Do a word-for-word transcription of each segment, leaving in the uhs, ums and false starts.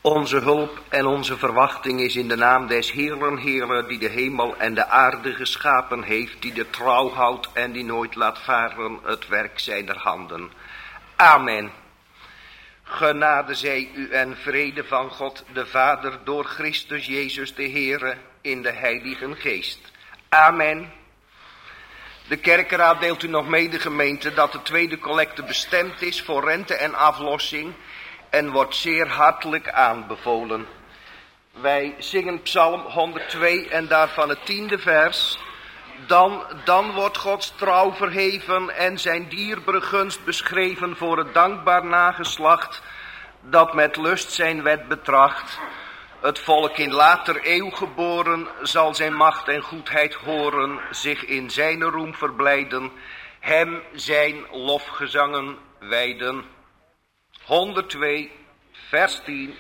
Onze hulp en onze verwachting is in de naam des Heeren, Heere, die de hemel en de aarde geschapen heeft, die de trouw houdt en die nooit laat varen het werk zijner handen. Amen. Genade zij u en vrede van God de Vader door Christus Jezus de Heere in de Heilige Geest. Amen. De kerkenraad deelt u nog mede, gemeente, dat de tweede collecte bestemd is voor rente en aflossing en wordt zeer hartelijk aanbevolen. Wij zingen Psalm honderdtwee en daarvan het tiende vers. Dan, dan wordt Gods trouw verheven en zijn dierbare gunst beschreven voor het dankbaar nageslacht dat met lust zijn wet betracht. Het volk in later eeuw geboren zal zijn macht en goedheid horen, zich in zijn roem verblijden, hem zijn lofgezangen wijden. honderdtwee, vers tien.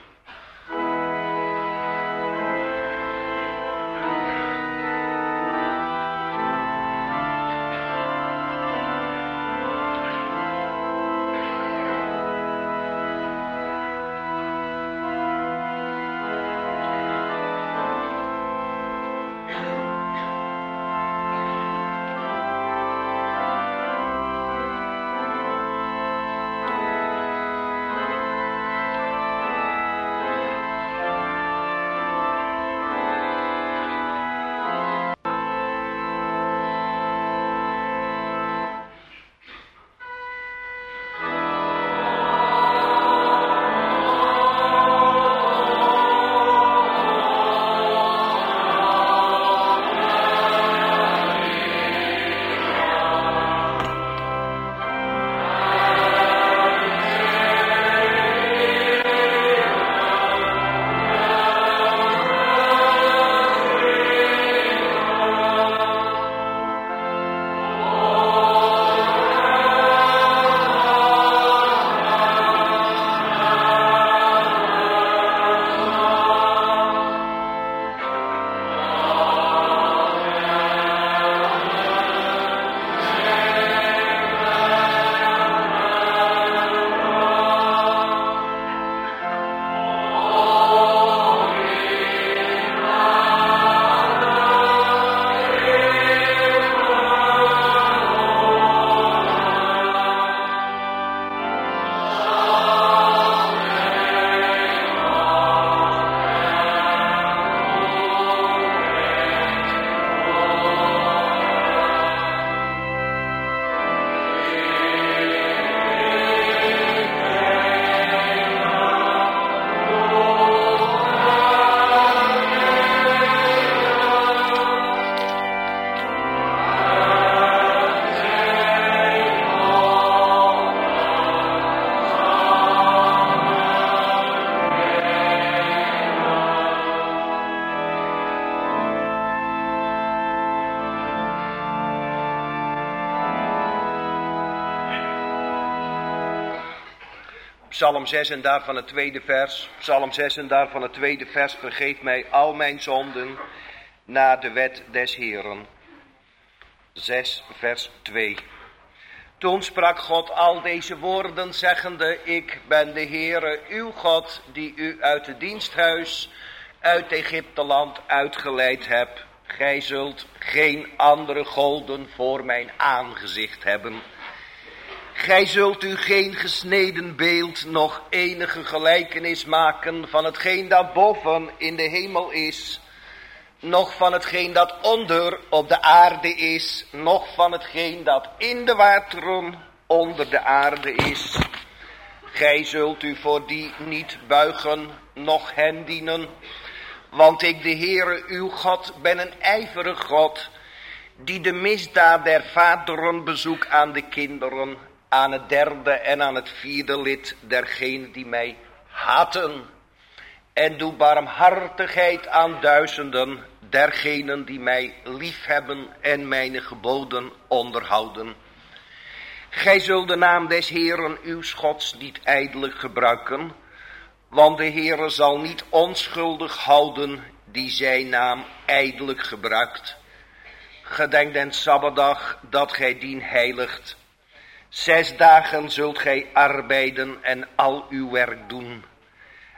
Psalm zes en daarvan het tweede vers. Psalm zes en daarvan het tweede vers. Vergeef mij al mijn zonden naar de wet des Heeren. zes vers twee. Toen sprak God al deze woorden zeggende: Ik ben de Heere uw God die u uit het diensthuis uit Egypteland uitgeleid heb. Gij zult geen andere goden voor mijn aangezicht hebben. Gij zult u geen gesneden beeld, nog enige gelijkenis maken van hetgeen dat boven in de hemel is, nog van hetgeen dat onder op de aarde is, nog van hetgeen dat in de wateren onder de aarde is. Gij zult u voor die niet buigen, noch hen dienen, want ik, de Heere uw God, ben een ijverig God, die de misdaad der vaderen bezoekt aan de kinderen, aan het derde en aan het vierde lid dergenen die mij haten. En doe barmhartigheid aan duizenden dergenen die mij liefhebben en mijn geboden onderhouden. Gij zult de naam des Heeren uw Gods niet ijdelijk gebruiken, want de Heere zal niet onschuldig houden die zijn naam ijdelijk gebruikt. Gedenk den Sabbatdag dat gij dien heiligt. Zes dagen zult gij arbeiden en al uw werk doen.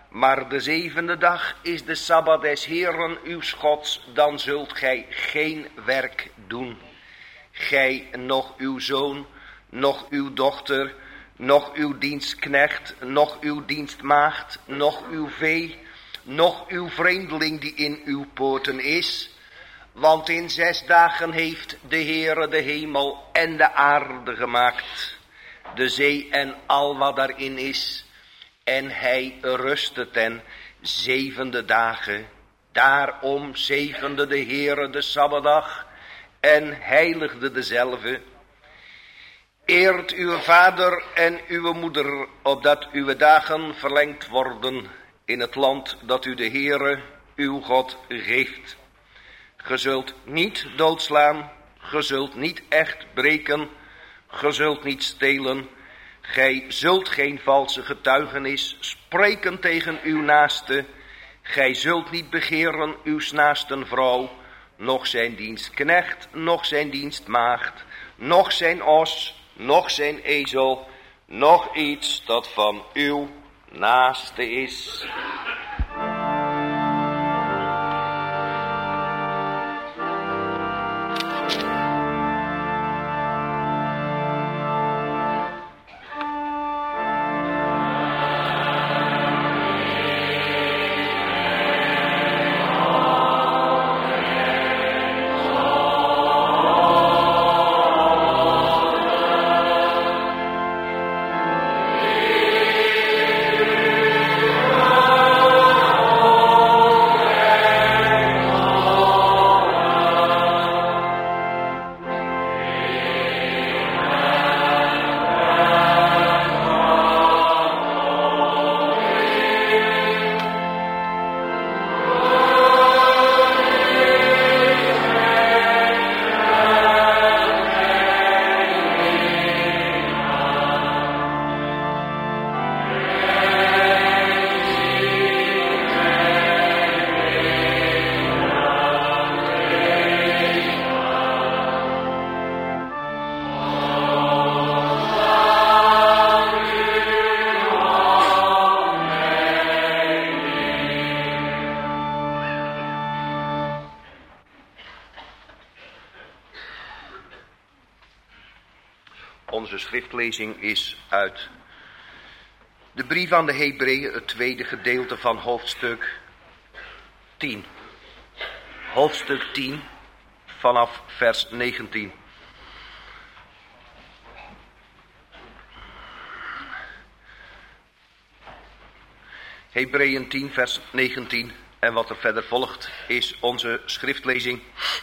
Maar de zevende dag is de Sabbat des Heeren uw Gods, dan zult gij geen werk doen. Gij, noch uw zoon, noch uw dochter, noch uw dienstknecht, noch uw dienstmaagd, noch uw vee, noch uw vreemdeling die in uw poorten is. Want in zes dagen heeft de Heere de hemel en de aarde gemaakt, de zee en al wat daarin is. En hij rustte ten zevende dagen. Daarom zegende de Heere de Sabbatdag en heiligde dezelve. Eert uw vader en uw moeder, opdat uw dagen verlengd worden in het land dat u de Heere, uw God, geeft. Ge zult niet doodslaan, ge zult niet echt breken, ge zult niet stelen. Gij zult geen valse getuigenis spreken tegen uw naaste. Gij zult niet begeren uw naasten vrouw, noch zijn dienstknecht, noch zijn dienstmaagd, noch zijn os, noch zijn ezel, noch iets dat van uw naaste is. Onze schriftlezing is uit de brief aan de Hebreeën, het tweede gedeelte van hoofdstuk tien. Hoofdstuk tien vanaf vers negentien. Hebreeën tien vers negentien en wat er verder volgt is onze schriftlezing.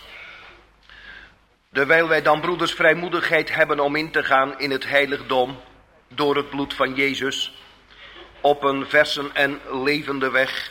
Terwijl wij dan, broeders, vrijmoedigheid hebben om in te gaan in het heiligdom door het bloed van Jezus, op een versen en levende weg,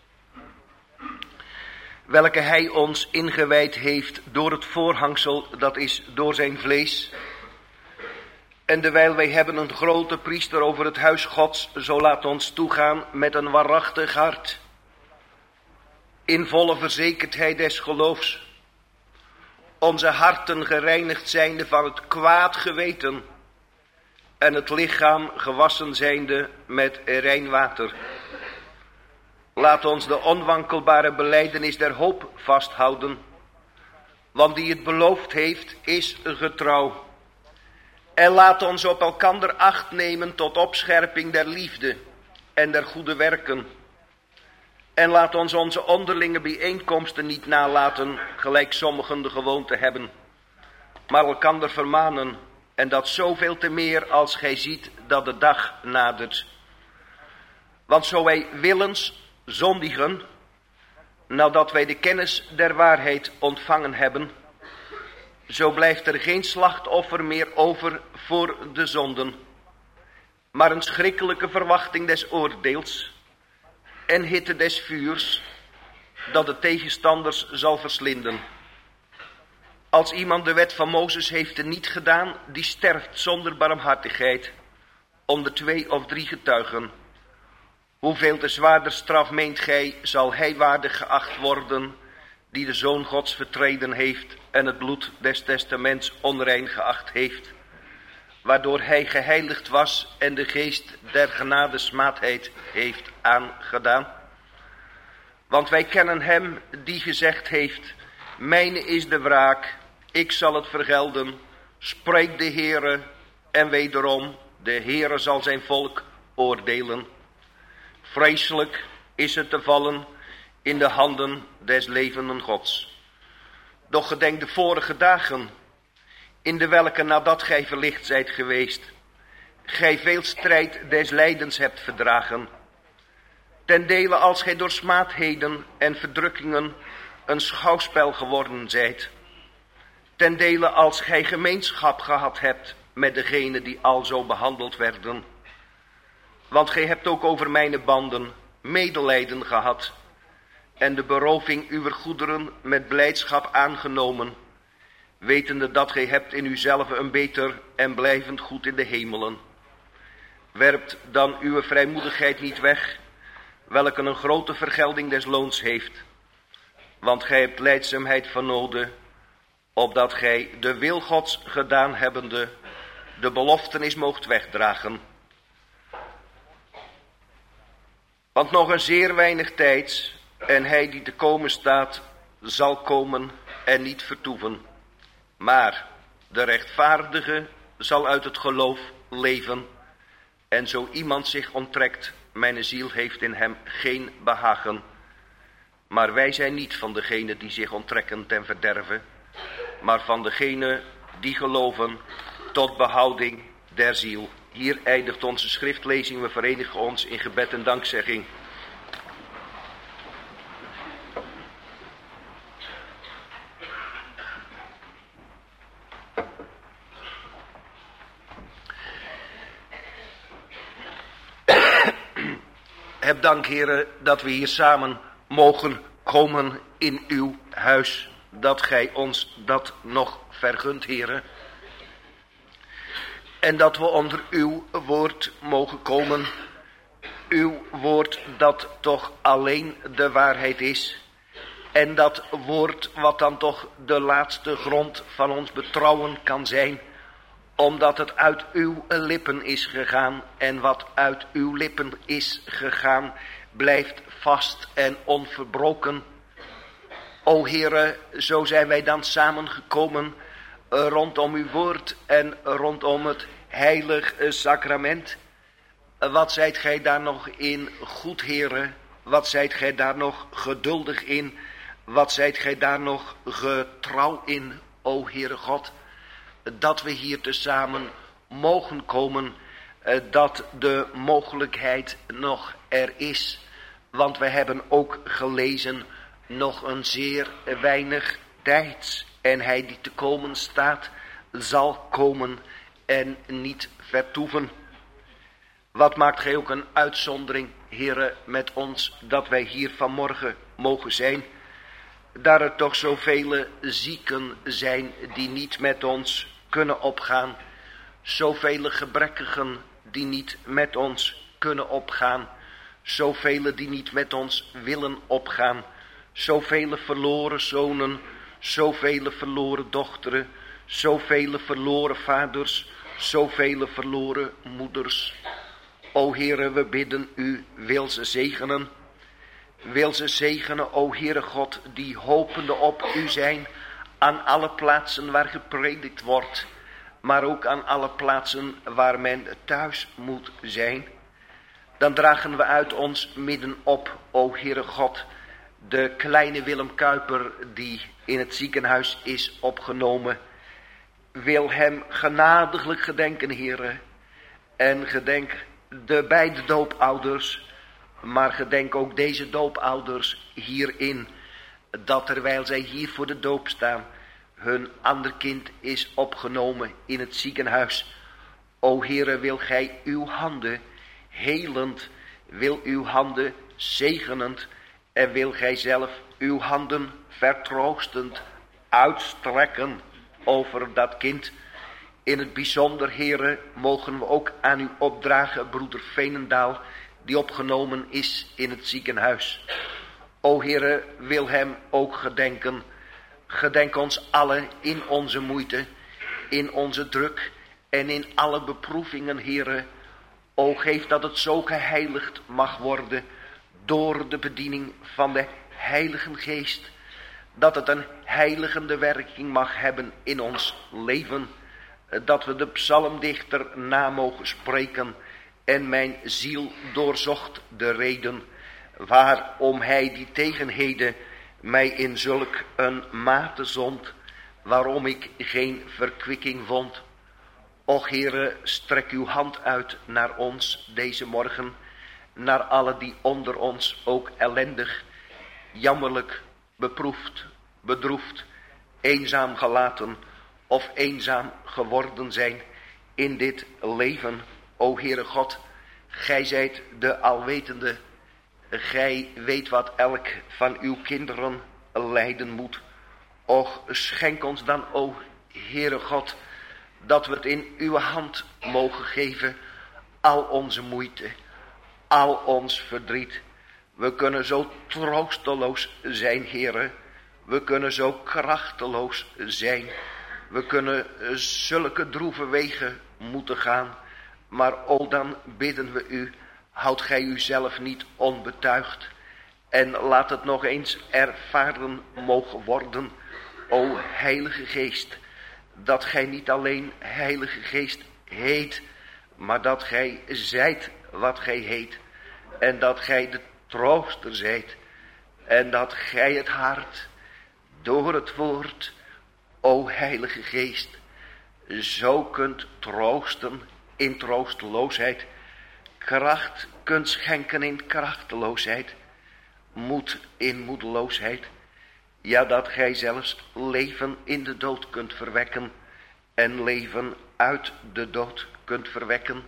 welke hij ons ingewijd heeft door het voorhangsel, dat is door zijn vlees. En terwijl wij hebben een grote priester over het huis Gods, zo laat ons toegaan met een waarachtig hart, in volle verzekerdheid des geloofs, onze harten gereinigd zijnde van het kwaad geweten en het lichaam gewassen zijnde met rein water. Laat ons de onwankelbare belijdenis der hoop vasthouden, want die het beloofd heeft is getrouw. En laat ons op elkander acht nemen tot opscherping der liefde en der goede werken. En laat ons onze onderlinge bijeenkomsten niet nalaten, gelijk sommigen de gewoonte hebben, maar elkander vermanen, en dat zoveel te meer als gij ziet dat de dag nadert. Want zo wij willens zondigen, nadat wij de kennis der waarheid ontvangen hebben, zo blijft er geen slachtoffer meer over voor de zonden, maar een schrikkelijke verwachting des oordeels en hitte des vuurs, dat de tegenstanders zal verslinden. Als iemand de wet van Mozes heeft niet gedaan, die sterft zonder barmhartigheid, onder twee of drie getuigen. Hoeveel te zwaarder straf meent gij, zal hij waardig geacht worden, die de Zoon Gods vertreden heeft en het bloed des testaments onrein geacht heeft. waardoor hij geheiligd was en de geest der genadesmaatheid heeft aangedaan. Want wij kennen hem die gezegd heeft, mijne is de wraak, ik zal het vergelden, spreekt de Heere, en wederom, de Heere zal zijn volk oordelen. Vreselijk is het te vallen in de handen des levenden Gods. Doch gedenk de vorige dagen, in de welke nadat gij verlicht zijt geweest, gij veel strijd des lijdens hebt verdragen. Ten dele als gij door smaadheden en verdrukkingen een schouwspel geworden zijt. Ten dele als gij gemeenschap gehad hebt met degenen die alzo behandeld werden. Want gij hebt ook over mijn banden medelijden gehad en de beroving uwer goederen met blijdschap aangenomen, wetende dat gij hebt in uzelf een beter en blijvend goed in de hemelen. Werpt dan uw vrijmoedigheid niet weg, welke een grote vergelding des loons heeft. Want gij hebt lijdzaamheid van noden, opdat gij de wil Gods gedaan hebbende, de beloftenis moogt wegdragen. Want nog een zeer weinig tijds, en hij die te komen staat, zal komen en niet vertoeven. Maar de rechtvaardige zal uit het geloof leven, en zo iemand zich onttrekt, mijn ziel heeft in hem geen behagen. Maar wij zijn niet van degenen die zich onttrekken ten verderve, maar van degenen die geloven tot behouding der ziel. Hier eindigt onze schriftlezing. We verenigen ons in gebed en dankzegging. Heb dank, Heere, dat we hier samen mogen komen in uw huis, dat gij ons dat nog vergunt, Heere. En dat we onder uw woord mogen komen, uw woord dat toch alleen de waarheid is. En dat woord wat dan toch de laatste grond van ons betrouwen kan zijn, omdat het uit uw lippen is gegaan, en wat uit uw lippen is gegaan, blijft vast en onverbroken. O Heere, zo zijn wij dan samengekomen rondom uw woord en rondom het heilig sacrament. Wat zijt gij daar nog in goed, Heere? Wat zijt gij daar nog geduldig in? Wat zijt gij daar nog getrouw in, o Heere God? Dat we hier tezamen mogen komen, dat de mogelijkheid nog er is. Want we hebben ook gelezen, nog een zeer weinig tijds. En hij die te komen staat, zal komen en niet vertoeven. Wat maakt gij ook een uitzondering, Heere, met ons, dat wij hier vanmorgen mogen zijn. Daar er toch zoveel zieken zijn die niet met ons kunnen opgaan. Zoveel gebrekkigen die niet met ons kunnen opgaan. Zoveel die niet met ons willen opgaan. Zoveel verloren zonen, zoveel verloren dochteren, zoveel verloren vaders, zoveel verloren moeders. O Heere, we bidden u, wil ze zegenen. Wil ze zegenen, o Heere God, die hopende op u zijn, aan alle plaatsen waar gepredikt wordt, maar ook aan alle plaatsen waar men thuis moet zijn. Dan dragen we uit ons midden op, o Heere God, de kleine Willem Kuiper die in het ziekenhuis is opgenomen. Wil hem genadiglijk gedenken, Heere, en gedenk de beide doopouders, maar gedenk ook deze doopouders hierin, dat terwijl zij hier voor de doop staan, hun ander kind is opgenomen in het ziekenhuis. O Heere, wil gij uw handen helend, wil uw handen zegenend, en wil gij zelf uw handen vertroostend uitstrekken over dat kind. In het bijzonder, Heere, mogen we ook aan u opdragen, broeder Veenendaal, die opgenomen is in het ziekenhuis. O Heere, wil hem ook gedenken. Gedenk ons allen in onze moeite, in onze druk En in alle beproevingen, Heere, o geef dat het zo geheiligd mag worden door de bediening van de Heilige Geest. Dat het een heiligende werking mag hebben in ons leven. Dat we de psalmdichter na mogen spreken. En mijn ziel doorzocht de reden waarom hij die tegenheden mij in zulk een mate zond, waarom ik geen verkwikking vond. Och Heere, strek uw hand uit naar ons deze morgen, naar alle die onder ons ook ellendig, jammerlijk, beproefd, bedroefd, eenzaam gelaten of eenzaam geworden zijn in dit leven. O Heere God, gij zijt de alwetende, gij weet wat elk van uw kinderen lijden moet. Och, schenk ons dan, o Heere God, dat we het in uw hand mogen geven, al onze moeite, al ons verdriet. We kunnen zo troosteloos zijn, Heere. We kunnen zo krachteloos zijn. We kunnen zulke droeve wegen moeten gaan. Maar o, dan bidden we u, houd gij uzelf niet onbetuigd. En laat het nog eens ervaren mogen worden, o Heilige Geest, dat gij niet alleen Heilige Geest heet, maar dat gij zijt wat gij heet. En dat gij de trooster zijt. En dat gij het hart door het woord, o Heilige Geest, zo kunt troosten in troosteloosheid, kracht kunt schenken in krachteloosheid, moed in moedeloosheid. Ja, dat gij zelfs leven in de dood kunt verwekken en leven uit de dood kunt verwekken.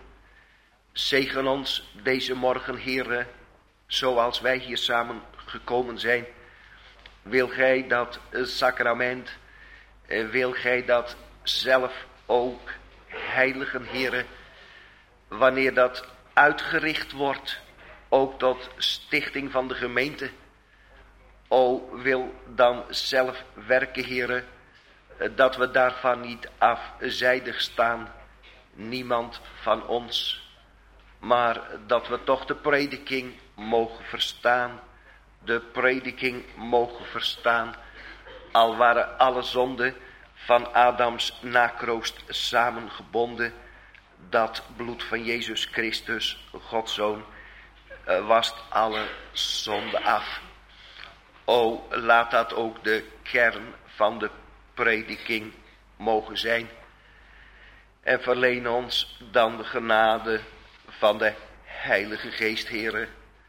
Zegen ons deze morgen, Heere, zoals wij hier samen gekomen zijn. Wil gij dat sacrament, wil gij dat zelf ook, heilige Heere, wanneer dat uitgericht wordt, ook tot stichting van de gemeente. O, wil dan zelf werken, Heere, dat we daarvan niet afzijdig staan, niemand van ons, maar dat we toch de prediking mogen verstaan, de prediking mogen verstaan, al waren alle zonden van Adams nakroost samengebonden, dat bloed van Jezus Christus, Gods Zoon, wast alle zonden af. O, laat dat ook de kern van de prediking mogen zijn. En verleen ons dan de genade van de Heilige Geest, Heere,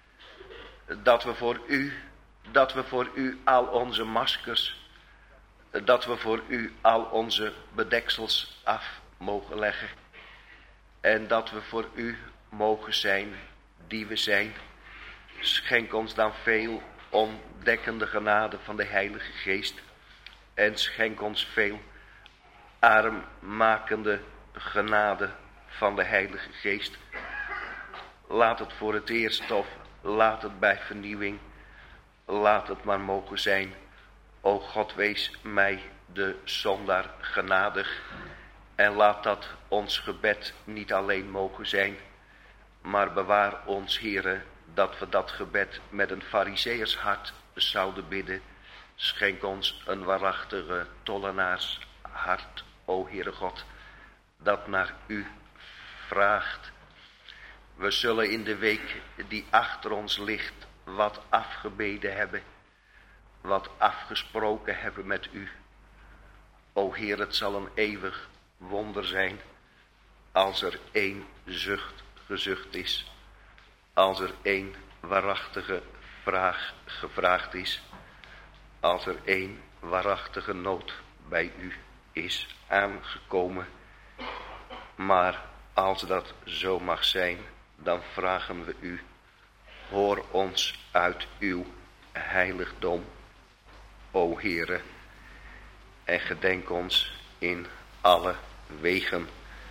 dat we voor u, dat we voor u al onze maskers, dat we voor u al onze bedeksels af mogen leggen. En dat we voor u mogen zijn die we zijn. Schenk ons dan veel ontdekkende genade van de Heilige Geest. En schenk ons veel armmakende genade van de Heilige Geest. Laat het voor het eerst of laat het bij vernieuwing. Laat het maar mogen zijn. O God, wees mij de zondaar genadig. En laat dat ons gebed niet alleen mogen zijn, maar bewaar ons, Heere, dat we dat gebed met een Farizeeërs hart zouden bidden. Schenk ons een waarachtige tollenaars hart, o Heere God, dat naar u vraagt. We zullen in de week die achter ons ligt wat afgebeden hebben, wat afgesproken hebben met u. O Heer, het zal een eeuwig wonder zijn als er één zucht gezucht is, als er één waarachtige vraag gevraagd is, als er één waarachtige nood bij u is aangekomen. Maar als dat zo mag zijn, dan vragen we u, hoor ons uit uw heiligdom, o Heere, en gedenk ons in alle wegen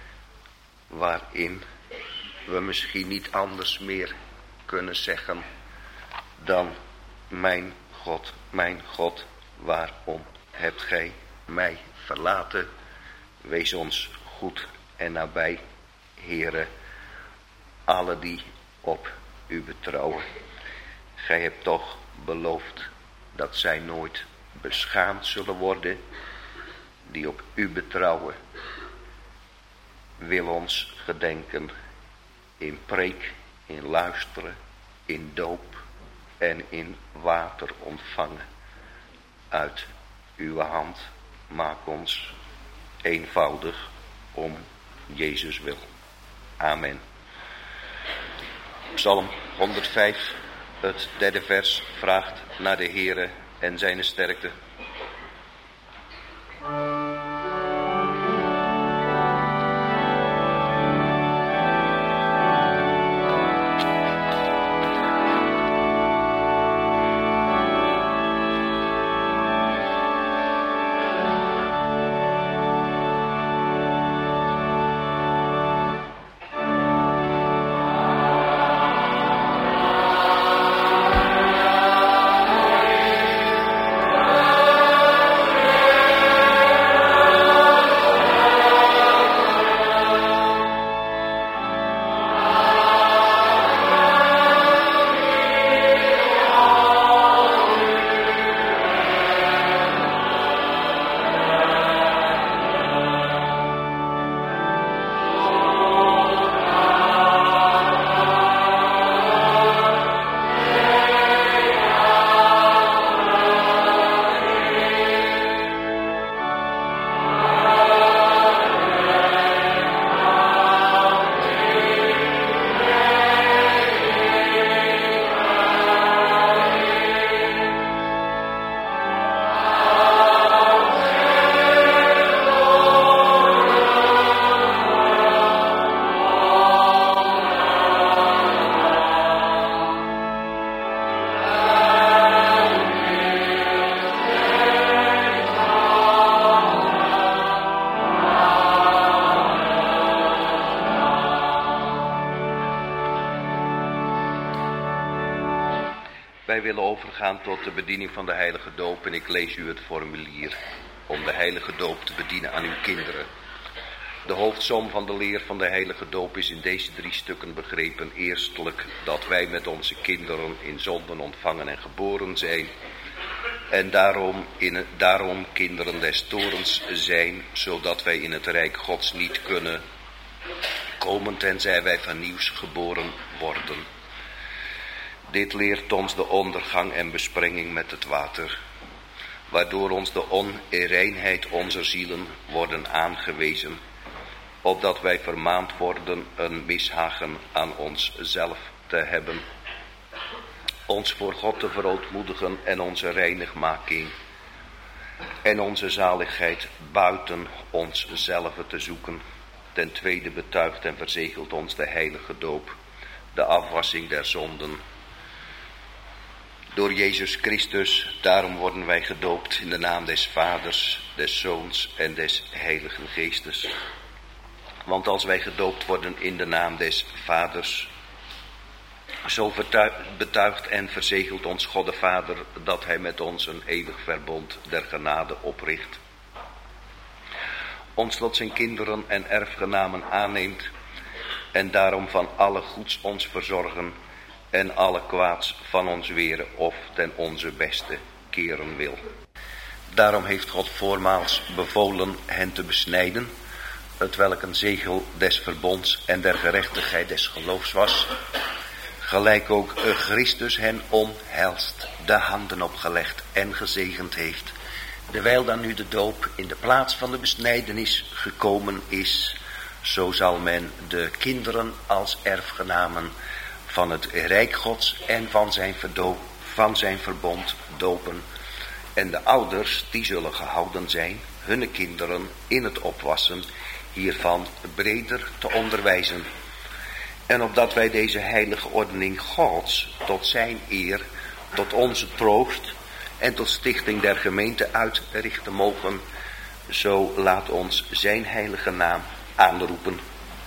waarin we misschien niet anders meer kunnen zeggen dan: mijn God, mijn God, waarom hebt gij mij verlaten? Wees ons goed en nabij, Heere, alle die op u betrouwen. Gij hebt toch beloofd dat zij nooit beschaamd zullen worden die op u betrouwen. Wil ons gedenken in preek, in luisteren, in doop en in water ontvangen. Uit uw hand maak ons eenvoudig om Jezus wil. Amen. Psalm honderdvijf, het derde vers, vraagt naar de Heere en zijn sterkte. Wij willen overgaan tot de bediening van de heilige doop en ik lees u het formulier om de heilige doop te bedienen aan uw kinderen. De hoofdsom van de leer van de heilige doop is in deze drie stukken begrepen. Eerstelijk dat wij met onze kinderen in zonden ontvangen en geboren zijn en daarom, in, daarom kinderen des torens zijn, zodat wij in het rijk Gods niet kunnen komen tenzij wij van nieuws geboren worden. Dit leert ons de ondergang en besprenging met het water, waardoor ons de onreinheid onze zielen worden aangewezen, opdat wij vermaand worden een mishagen aan onszelf te hebben, ons voor God te verootmoedigen en onze reinigmaking en onze zaligheid buiten onszelf te zoeken. Ten tweede betuigt en verzegelt ons de heilige doop, de afwassing der zonden, door Jezus Christus. Daarom worden wij gedoopt in de naam des Vaders, des Zoons en des Heiligen Geestes. Want als wij gedoopt worden in de naam des Vaders, zo betuigt en verzegelt ons God de Vader dat hij met ons een eeuwig verbond der genade opricht, ons tot zijn kinderen en erfgenamen aanneemt en daarom van alle goeds ons verzorgen en alle kwaads van ons weren of ten onze beste keren wil. Daarom heeft God voormaals bevolen hen te besnijden, het welk een zegel des verbonds en der gerechtigheid des geloofs was, gelijk ook Christus hen omhelst, de handen opgelegd en gezegend heeft, dewijl dan nu de doop in de plaats van de besnijdenis gekomen is, zo zal men de kinderen als erfgenamen van het rijk Gods en van zijn, verdo- van zijn verbond dopen. En de ouders, die zullen gehouden zijn, hunne kinderen in het opwassen hiervan breder te onderwijzen. En opdat wij deze heilige ordening Gods tot zijn eer, tot onze troost en tot stichting der gemeente uitrichten mogen, zo laat ons zijn heilige naam aanroepen.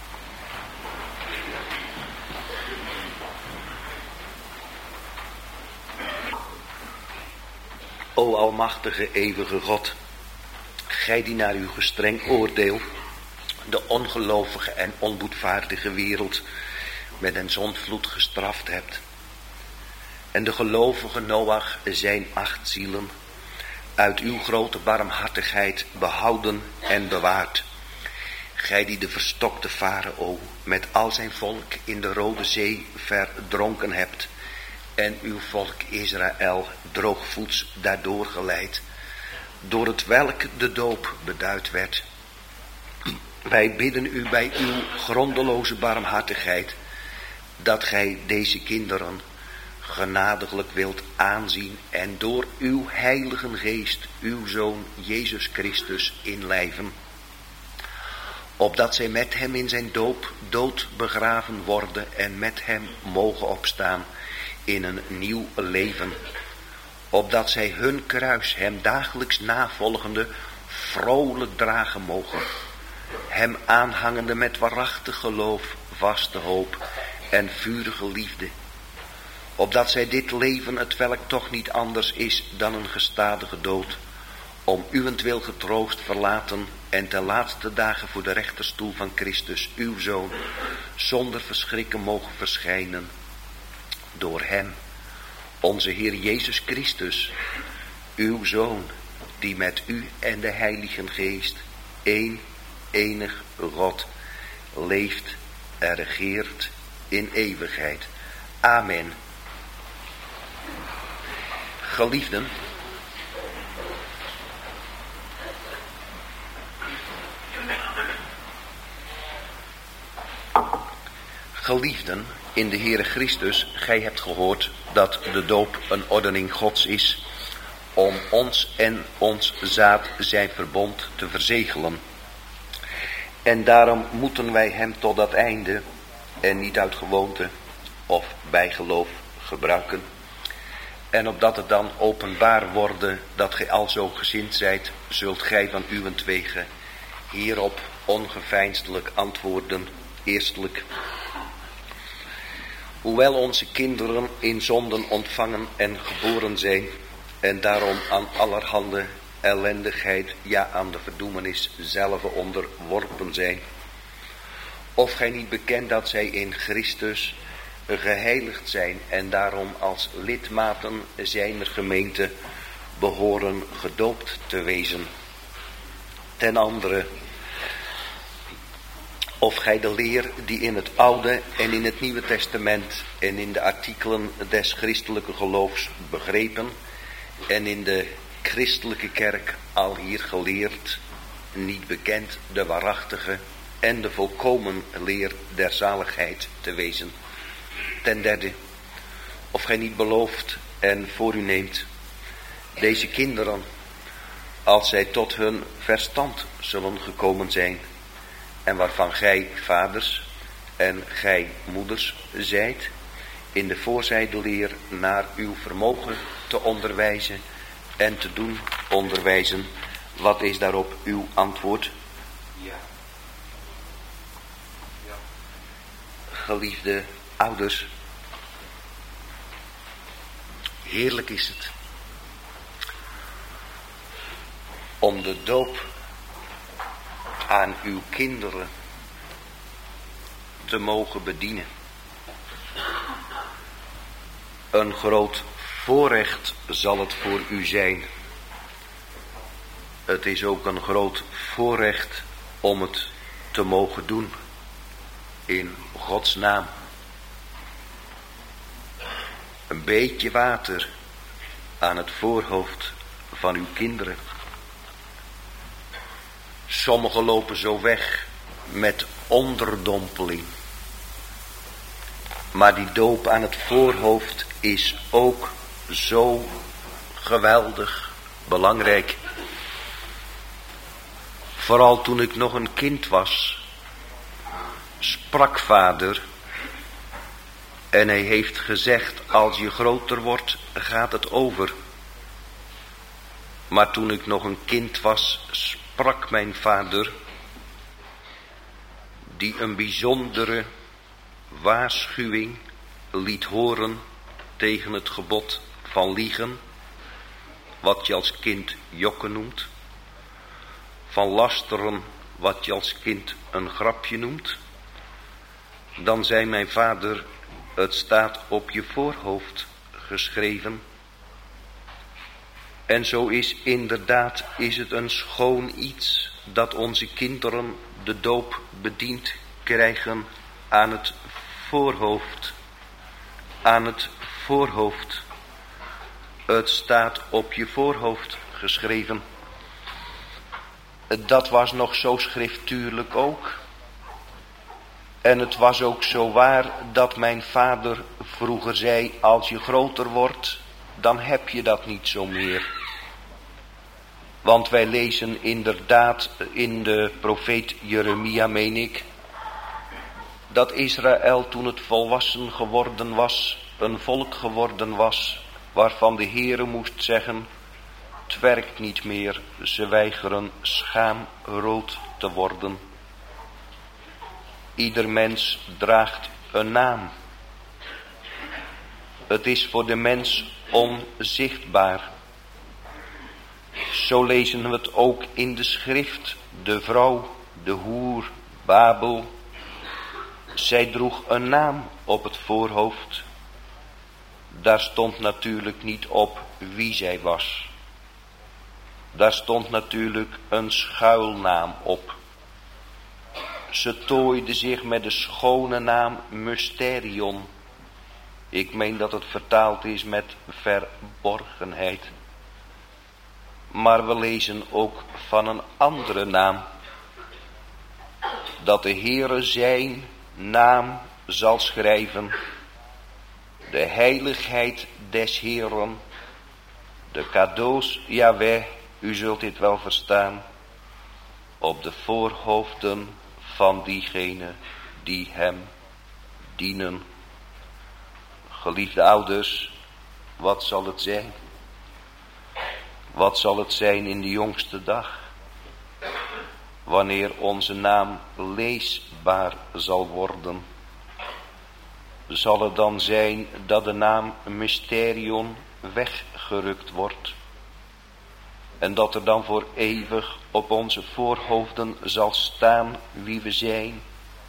O almachtige eeuwige God, gij die naar uw gestreng oordeel de ongelovige en onboedvaardige wereld met een zondvloed gestraft hebt. En de gelovige Noach zijn acht zielen uit uw grote barmhartigheid behouden en bewaard. Gij die de verstokte Farao met al zijn volk in de Rode Zee verdronken hebt en uw volk Israël droogvoets daardoor geleid, door het welk de doop beduid werd. Wij bidden u bij uw grondeloze barmhartigheid dat gij deze kinderen genadiglijk wilt aanzien en door uw heilige geest uw Zoon Jezus Christus inlijven, opdat zij met hem in zijn doop dood begraven worden en met hem mogen opstaan in een nieuw leven, opdat zij hun kruis hem dagelijks navolgende vrolijk dragen mogen, hem aanhangende met waarachtig geloof, vaste hoop en vurige liefde, opdat zij dit leven, het welk toch niet anders is dan een gestadige dood, om uwentwil getroost verlaten en ten laatste dagen voor de rechterstoel van Christus, uw Zoon, zonder verschrikken mogen verschijnen. Door hem, onze Heer Jezus Christus, uw Zoon, die met u en de Heilige Geest, één, enig God, leeft en regeert in eeuwigheid. Amen. Geliefden, geliefden in de Heere Christus, gij hebt gehoord dat de doop een ordening Gods is om ons en ons zaad zijn verbond te verzegelen. En daarom moeten wij hem tot dat einde en niet uit gewoonte of bijgeloof gebruiken. En opdat het dan openbaar worden dat gij alzo gezind zijt, zult gij van uwentwege hierop ongeveinsdelijk antwoorden. Eerstelijk, hoewel onze kinderen in zonden ontvangen en geboren zijn en daarom aan allerhande ellendigheid, ja aan de verdoemenis zelf onderworpen zijn, of gij niet bekend dat zij in Christus geheiligd zijn en daarom als lidmaten zijner gemeente behoren gedoopt te wezen. Ten andere, of gij de leer die in het Oude en in het Nieuwe Testament en in de artikelen des christelijke geloofs begrepen en in de christelijke kerk al hier geleerd, niet bekend de waarachtige en de volkomen leer der zaligheid te wezen. Ten derde, of gij niet belooft en voor u neemt deze kinderen, als zij tot hun verstand zullen gekomen zijn, en waarvan gij vaders en gij moeders zijt, in de voorzijde leer naar uw vermogen te onderwijzen en te doen onderwijzen. Wat is daarop uw antwoord? Ja. Ja. Geliefde ouders, heerlijk is het om de doop aan uw kinderen te mogen bedienen. Een groot voorrecht zal het voor u zijn. Het is ook een groot voorrecht om het te mogen doen in Gods naam. Een beetje water aan het voorhoofd van uw kinderen. Sommigen lopen zo weg met onderdompeling. Maar die doop aan het voorhoofd is ook zo geweldig belangrijk. Vooral toen ik nog een kind was, sprak vader en hij heeft gezegd, als je groter wordt, gaat het over. Maar toen ik nog een kind was, sprak mijn vader, die een bijzondere waarschuwing liet horen tegen het gebod van liegen, wat je als kind jokken noemt, van lasteren wat je als kind een grapje noemt? Dan zei mijn vader, het staat op je voorhoofd geschreven. En zo is inderdaad, is het een schoon iets dat onze kinderen de doop bediend krijgen aan het voorhoofd. Aan het voorhoofd. Het staat op je voorhoofd geschreven. Dat was nog zo schriftuurlijk ook. En het was ook zo waar dat mijn vader vroeger zei, als je groter wordt, dan heb je dat niet zo meer. Want wij lezen inderdaad in de profeet Jeremia, meen ik, dat Israël toen het volwassen geworden was, een volk geworden was, waarvan de Heere moest zeggen, het werkt niet meer, ze weigeren schaamrood te worden. Ieder mens draagt een naam. Het is voor de mens onzichtbaar. Zo lezen we het ook in de schrift. De vrouw, de hoer, Babel. Zij droeg een naam op het voorhoofd. Daar stond natuurlijk niet op wie zij was. Daar stond natuurlijk een schuilnaam op. Ze tooide zich met de schone naam Mysterion. Ik meen dat het vertaald is met verborgenheid. Maar we lezen ook van een andere naam. Dat de Heere zijn naam zal schrijven. De heiligheid des Heeren. De cadeaus Yahweh, u zult dit wel verstaan. Op de voorhoofden van diegenen die hem dienen. Geliefde ouders, wat zal het zijn? Wat zal het zijn in de jongste dag? Wanneer onze naam leesbaar zal worden. Zal het dan zijn dat de naam Mysterion weggerukt wordt? En dat er dan voor eeuwig op onze voorhoofden zal staan wie we zijn?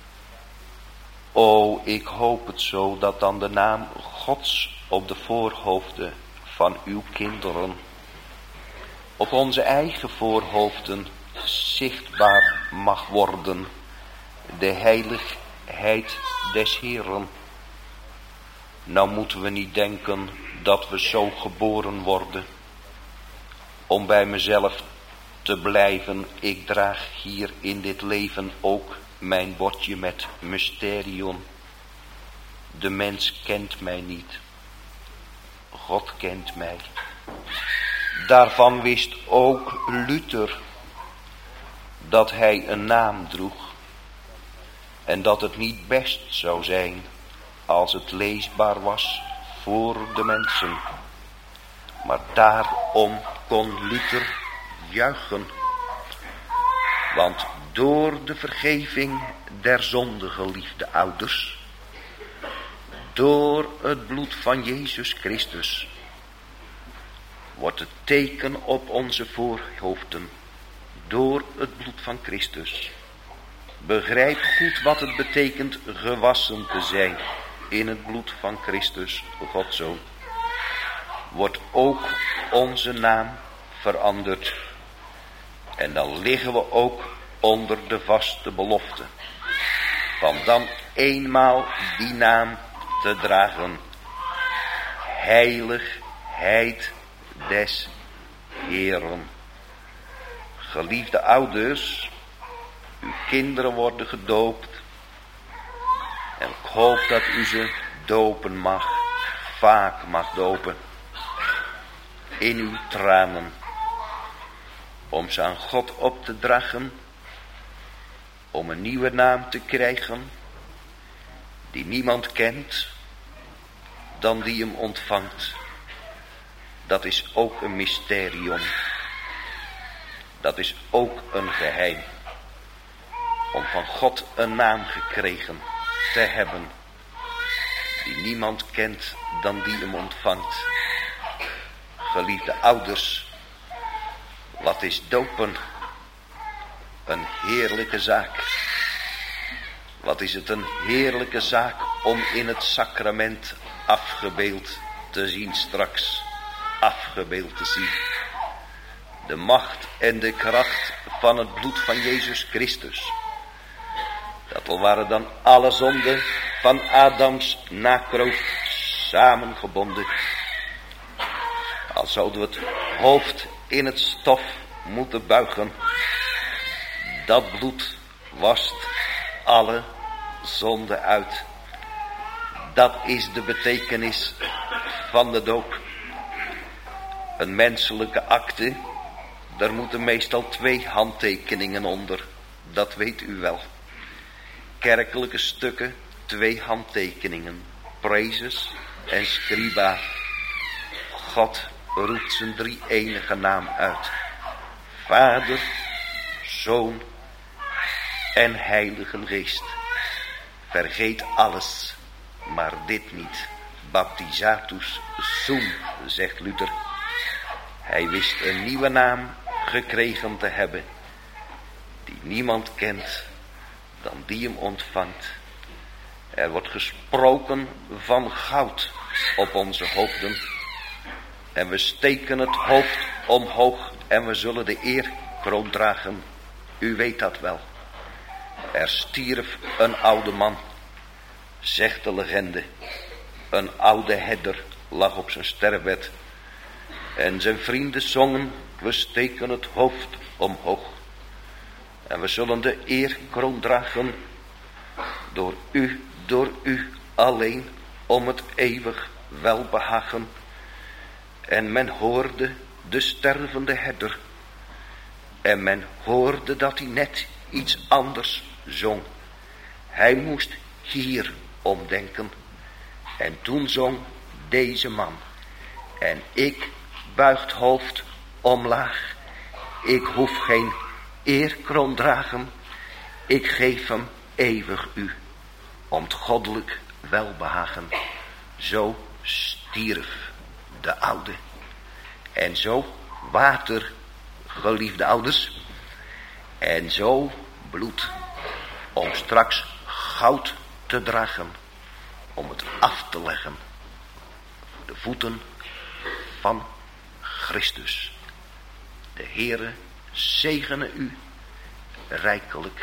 O, ik hoop het zo dat dan de naam Gods op de voorhoofden van uw kinderen, op onze eigen voorhoofden zichtbaar mag worden. De heiligheid des Heeren. Nou moeten we niet denken dat we zo geboren worden. Om bij mezelf te blijven, ik draag hier in dit leven ook mijn bordje met Mysterion. De mens kent mij niet. God kent mij. Daarvan wist ook Luther dat hij een naam droeg. En dat het niet best zou zijn als het leesbaar was voor de mensen. Maar daarom kon Luther juichen. Want door de vergeving der zonde, geliefde ouders, door het bloed van Jezus Christus, wordt het teken op onze voorhoofden, door het bloed van Christus. Begrijp goed wat het betekent gewassen te zijn in het bloed van Christus, Gods Zoon. Wordt ook onze naam veranderd. En dan liggen we ook onder de vaste belofte. Van dan eenmaal die naam te dragen. Heiligheid des Heeren. Geliefde ouders, uw kinderen worden gedoopt. En ik hoop dat u ze dopen mag, vaak mag dopen. In uw tranen. Om ze aan God op te dragen. Om een nieuwe naam te krijgen. Die niemand kent. Dan die hem ontvangt. Dat is ook een mysterium. Dat is ook een geheim. Om van God een naam gekregen te hebben. Die niemand kent dan die hem ontvangt. Geliefde ouders, wat is dopen? een heerlijke zaak. Wat is het een heerlijke zaak om in het sacrament afgebeeld te zien straks. Afgebeeld te zien. De macht en de kracht van het bloed van Jezus Christus. Dat al waren dan alle zonden van Adams nakroof samengebonden. Al zouden we het hoofd in het stof moeten buigen. Dat bloed wast alle zonden uit. Dat is de betekenis van de doop. Een menselijke akte, daar moeten meestal twee handtekeningen onder. Dat weet u wel. Kerkelijke stukken, twee handtekeningen. Praeses en scriba. God roept zijn drie enige naam uit. Vader, Zoon en Heilige Geest. Vergeet alles, maar dit niet. Baptisatus sum, zegt Luther. Hij wist een nieuwe naam gekregen te hebben, die niemand kent dan die hem ontvangt. Er wordt gesproken van goud op onze hoofden. En we steken het hoofd omhoog en we zullen de eerkroon dragen. U weet dat wel. Er stierf een oude man, zegt de legende. Een oude herder lag op zijn sterfbed. En zijn vrienden zongen, we steken het hoofd omhoog. En we zullen de eerkroon dragen door u, door u alleen, om het eeuwig welbehagen. En men hoorde de stervende herder. En men hoorde dat hij net iets anders zong. Hij moest hier omdenken. En toen zong deze man. En ik buig het hoofd omlaag. Ik hoef geen eerkroon dragen. Ik geef hem eeuwig u. Om het goddelijk welbehagen. Zo stierf de oude. En zo water, geliefde ouders. En zo bloed. Om straks goud te dragen. Om het af te leggen. De voeten van Christus. De Heere zegene u rijkelijk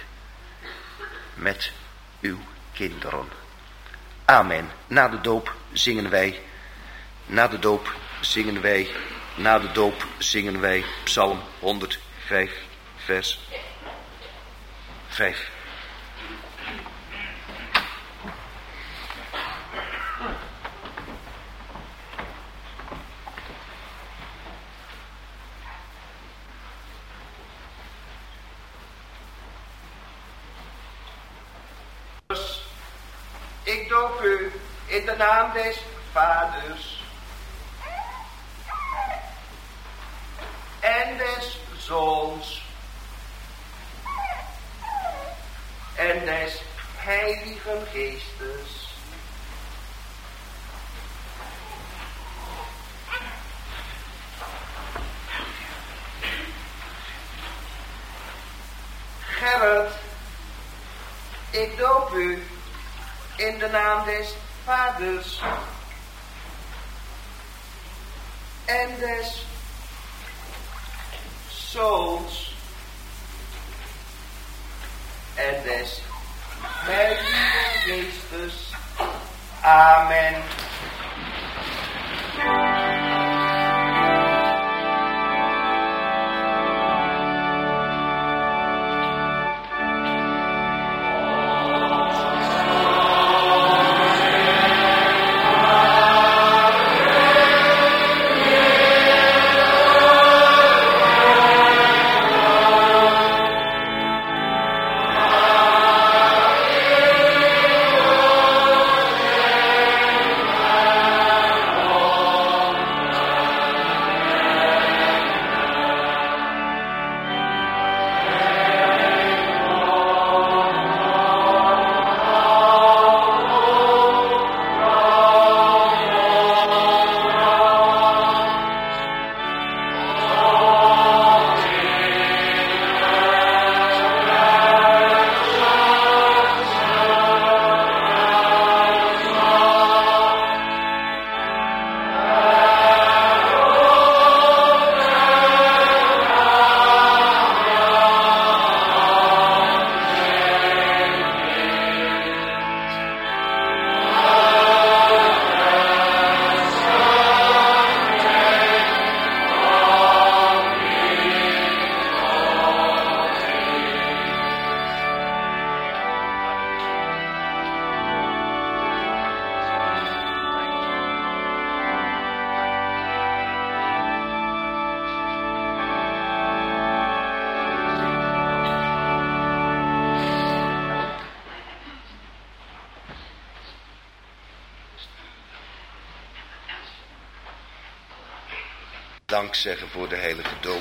met uw kinderen. Amen. Na de doop zingen wij. Na de doop zingen wij. Na de doop zingen wij Psalm honderdvijf, vers vijf. Ik doop u in de naam des Vaders en des Zoons en des Heiligen Geestes. Gerrit, ik doop u in de naam des Vaders en des Zoons en des Heiligen Geestes. Amen. Dank zeggen voor de heilige doop.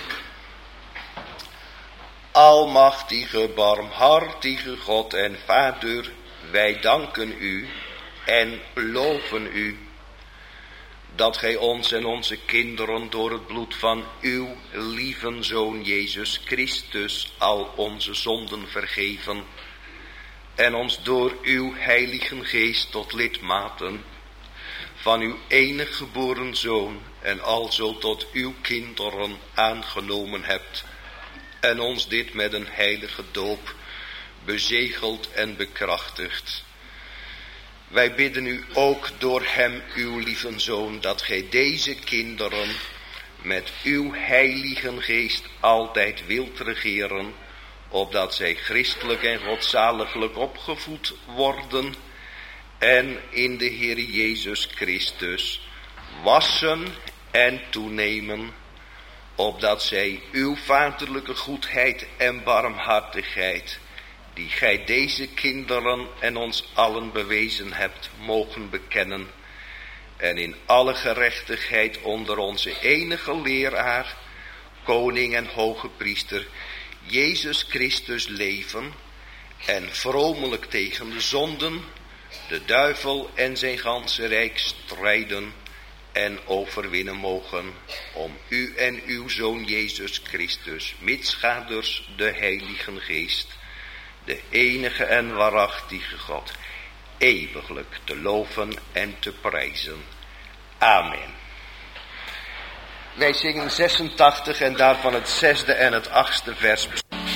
Almachtige, barmhartige God en Vader, wij danken u en loven u dat gij ons en onze kinderen door het bloed van uw lieve Zoon Jezus Christus al onze zonden vergeven en ons door uw heilige geest tot lidmaten van uw enig geboren Zoon en alzo tot uw kinderen aangenomen hebt en ons dit met een heilige doop bezegeld en bekrachtigd. Wij bidden u ook door hem, uw lieve Zoon, dat gij deze kinderen met uw heilige geest altijd wilt regeren, opdat zij christelijk en godzaliglijk opgevoed worden en in de Heer Jezus Christus wassen en toenemen, opdat zij uw vaderlijke goedheid en barmhartigheid, die gij deze kinderen en ons allen bewezen hebt, mogen bekennen en in alle gerechtigheid onder onze enige leraar, koning en hoge priester, Jezus Christus leven en vromelijk tegen de zonden, de duivel en zijn ganse rijk strijden en overwinnen mogen, om u en uw Zoon Jezus Christus, mitsgaders de Heilige Geest, de enige en waarachtige God, eeuwiglijk te loven en te prijzen. Amen. Wij zingen zesentachtig en daarvan het zesde en het achtste vers.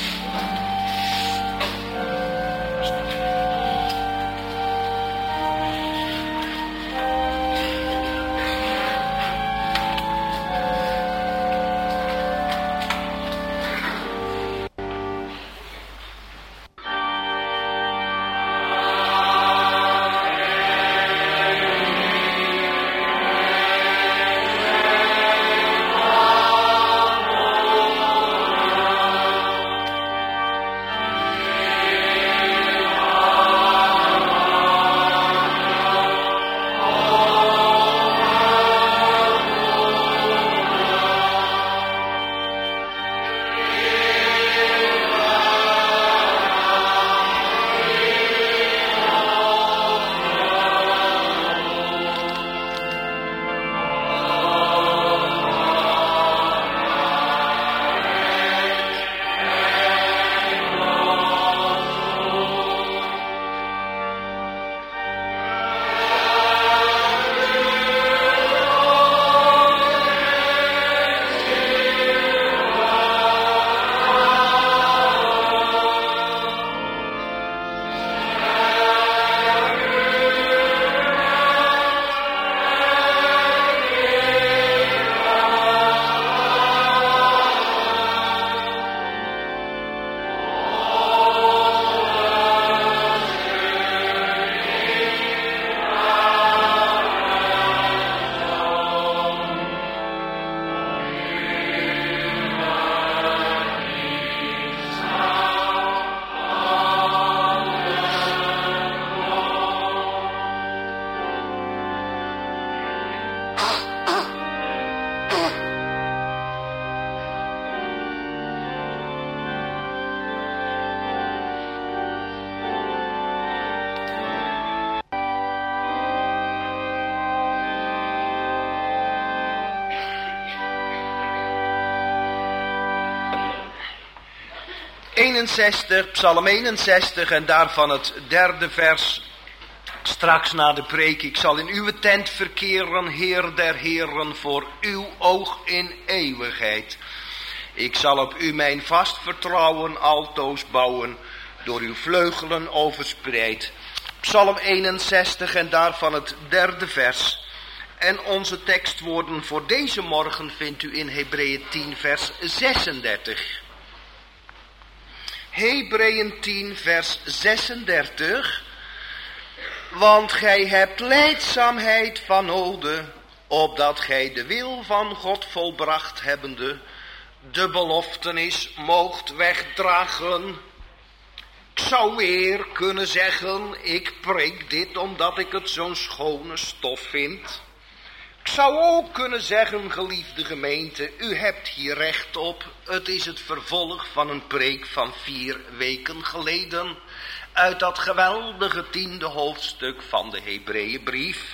eenenzestig, Psalm eenenzestig en daarvan het derde vers, straks na de preek. Ik zal in uw tent verkeren, Heer der Heeren, voor uw oog in eeuwigheid. Ik zal op u mijn vast vertrouwen altoos bouwen, door uw vleugelen overspreid. Psalm eenenzestig en daarvan het derde vers. En onze tekstwoorden voor deze morgen vindt u in Hebreeën tien vers zesendertig. Hebreeën tien vers zesendertig. Want gij hebt lijdzaamheid van noden, opdat gij de wil van God volbracht hebbende, de beloftenis moogt wegdragen. Ik zou weer kunnen zeggen, ik preek dit omdat ik het zo'n schone stof vind. Ik zou ook kunnen zeggen, geliefde gemeente, u hebt hier recht op. Het is het vervolg van een preek van vier weken geleden uit dat geweldige tiende hoofdstuk van de Hebreeënbrief.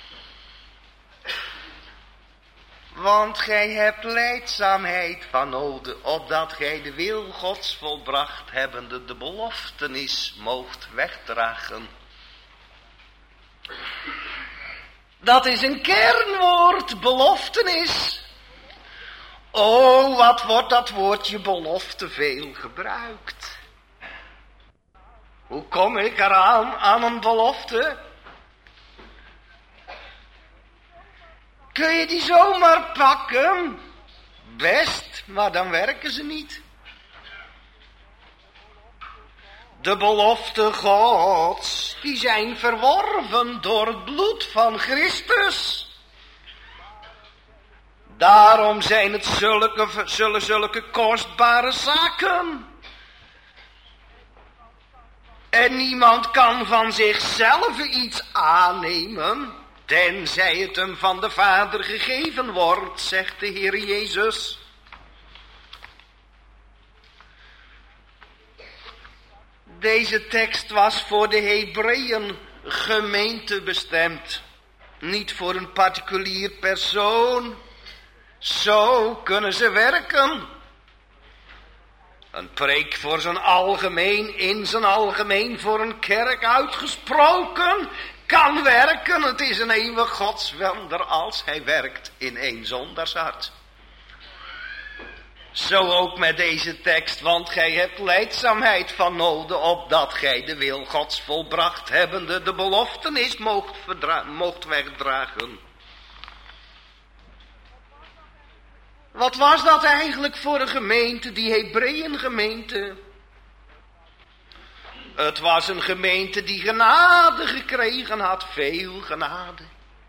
Want gij hebt lijdzaamheid van noden, opdat gij de wil Gods volbracht hebbende de beloftenis moogt wegdragen. Dat is een kernwoord, beloftenis. O, wat wordt dat woordje belofte veel gebruikt. Hoe kom ik eraan aan een belofte? Kun je die zomaar pakken? Best, maar dan werken ze niet. De beloften Gods, die zijn verworven door het bloed van Christus. Daarom zijn het zulke, zulke, zulke kostbare zaken. En niemand kan van zichzelf iets aannemen, tenzij het hem van de Vader gegeven wordt, zegt de Heer Jezus. Deze tekst was voor de Hebreeën gemeente bestemd, niet voor een particulier persoon. Zo kunnen ze werken. Een preek voor zijn algemeen, in zijn algemeen voor een kerk uitgesproken, kan werken. Het is een eeuwig godswonder als hij werkt in één zondarshart. Zo ook met deze tekst, want gij hebt lijdzaamheid van noden, opdat gij de wil Gods volbracht hebbende de beloftenis moogt, verdra- moogt wegdragen. Wat was dat eigenlijk voor een gemeente, die Hebreeën gemeente? Het was een gemeente die genade gekregen had, veel genade.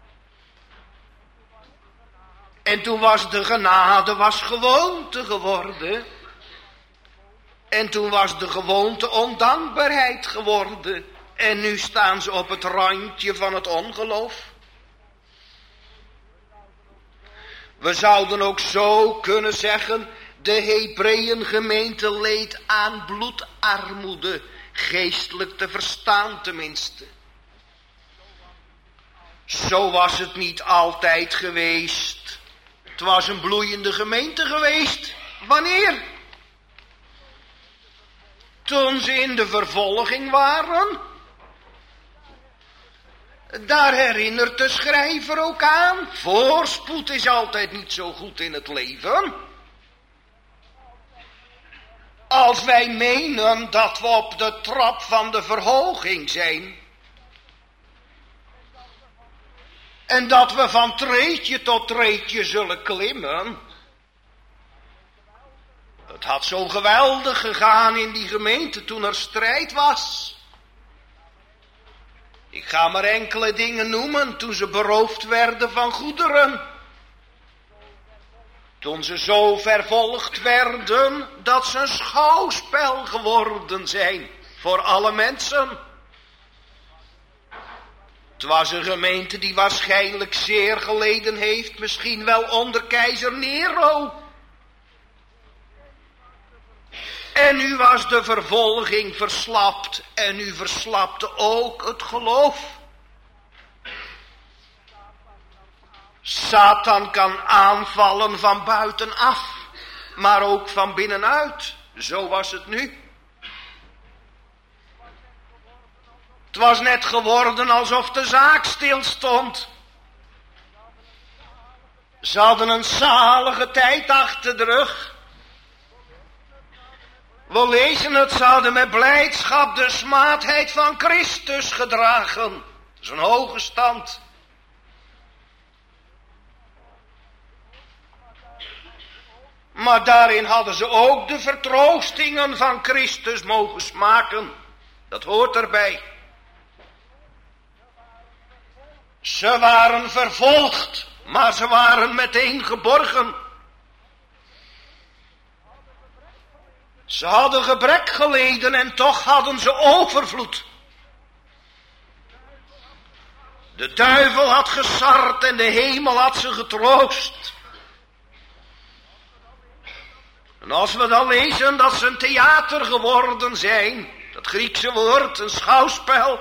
En toen was de genade was gewoonte geworden. En toen was de gewoonte ondankbaarheid geworden. En nu staan ze op het randje van het ongeloof. We zouden ook zo kunnen zeggen, de Hebreeën gemeente leed aan bloedarmoede, geestelijk te verstaan tenminste. Zo was het niet altijd geweest. Het was een bloeiende gemeente geweest. Wanneer? Toen ze in de vervolging waren. Daar herinnert de schrijver ook aan. Voorspoed is altijd niet zo goed in het leven. Als wij menen dat we op de trap van de verhoging zijn. En dat we van treedje tot treedje zullen klimmen. Het had zo geweldig gegaan in die gemeente toen er strijd was. Ik ga maar enkele dingen noemen. Toen ze beroofd werden van goederen. Toen ze zo vervolgd werden dat ze een schouwspel geworden zijn voor alle mensen. Het was een gemeente die waarschijnlijk zeer geleden heeft, misschien wel onder keizer Nero. En nu was de vervolging verslapt en nu verslapte ook het geloof. Satan kan aanvallen van buitenaf, maar ook van binnenuit. Zo was het nu. Het was net geworden alsof de zaak stilstond. Ze hadden een zalige tijd achter de rug. We lezen het, ze hadden met blijdschap de smaadheid van Christus gedragen. Dat is een hoge stand. Maar daarin hadden ze ook de vertroostingen van Christus mogen smaken. Dat hoort erbij. Ze waren vervolgd, maar ze waren meteen geborgen. Ze hadden gebrek geleden en toch hadden ze overvloed. De duivel had gesard en de hemel had ze getroost. En als we dan lezen dat ze een theater geworden zijn, dat Griekse woord, een schouwspel.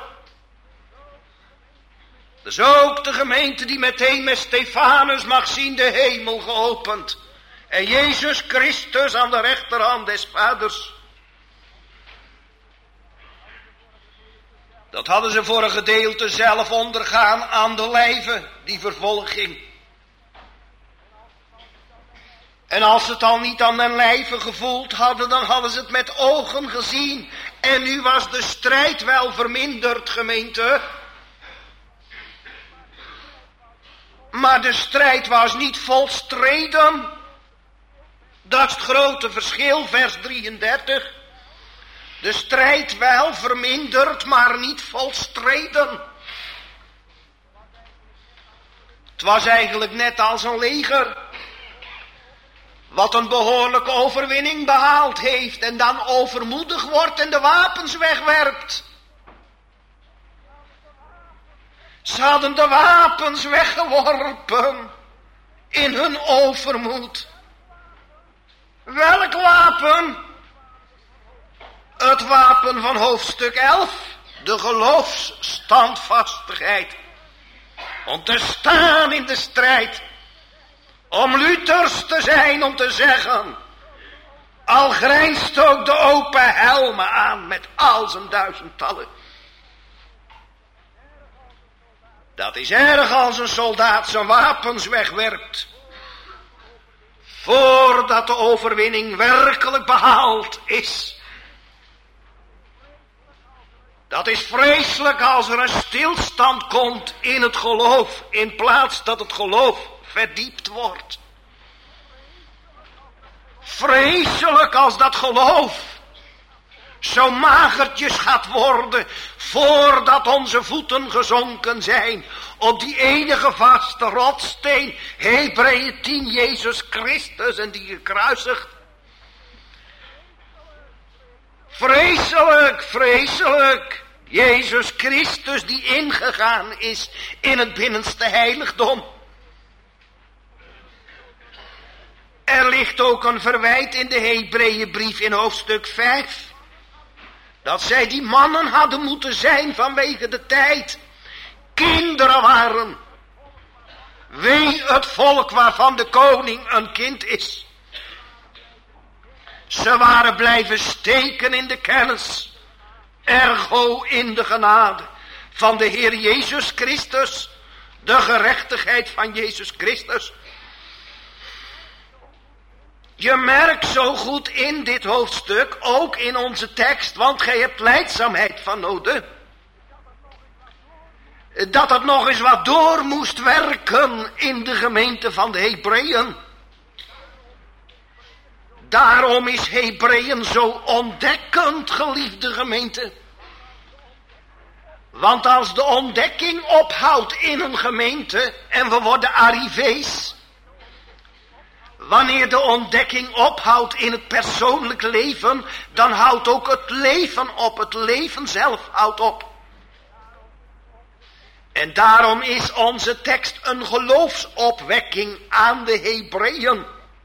Dus ook de gemeente die meteen met Stefanus mag zien de hemel geopend. En Jezus Christus aan de rechterhand des Vaders. Dat hadden ze voor een gedeelte zelf ondergaan aan de lijve, die vervolging. En als ze het al niet aan den lijve gevoeld hadden, dan hadden ze het met ogen gezien. En nu was de strijd wel verminderd, gemeente. Maar de strijd was niet volstreden. Dat is het grote verschil, vers drieëndertig. De strijd wel verminderd, maar niet volstreden. Het was eigenlijk net als een leger, wat een behoorlijke overwinning behaald heeft en dan overmoedig wordt en de wapens wegwerpt. Ze hadden de wapens weggeworpen in hun overmoed. Welk wapen? Het wapen van hoofdstuk elf, de geloofsstandvastigheid. Om te staan in de strijd. Om Luthers te zijn, om te zeggen, al grijnst ook de open helmen aan met al zijn duizendtallen. Dat is erg als een soldaat zijn wapens wegwerpt, voordat de overwinning werkelijk behaald is. Dat is vreselijk als er een stilstand komt in het geloof, in plaats dat het geloof verdiept wordt. Vreselijk als dat geloof zo magertjes gaat worden, voordat onze voeten gezonken zijn op die enige vaste rotssteen, Hebreeën tien, Jezus Christus en die gekruisigd. Vreselijk, vreselijk, Jezus Christus die ingegaan is in het binnenste heiligdom. Er ligt ook een verwijt in de Hebreeënbrief in hoofdstuk vijf. Dat zij die mannen hadden moeten zijn vanwege de tijd. Kinderen waren. Wee het volk waarvan de koning een kind is. Ze waren blijven steken in de kennis. Ergo in de genade van de Heer Jezus Christus. De gerechtigheid van Jezus Christus. Je merkt zo goed in dit hoofdstuk, ook in onze tekst, want gij hebt lijdzaamheid van nodig, dat het nog eens wat door moest werken in de gemeente van de Hebreeën. Daarom is Hebreeën zo ontdekkend, geliefde gemeente. Want als de ontdekking ophoudt in een gemeente en we worden arrivés, wanneer de ontdekking ophoudt in het persoonlijk leven, dan houdt ook het leven op. Het leven zelf houdt op. En daarom is onze tekst een geloofsopwekking aan de Hebreeën.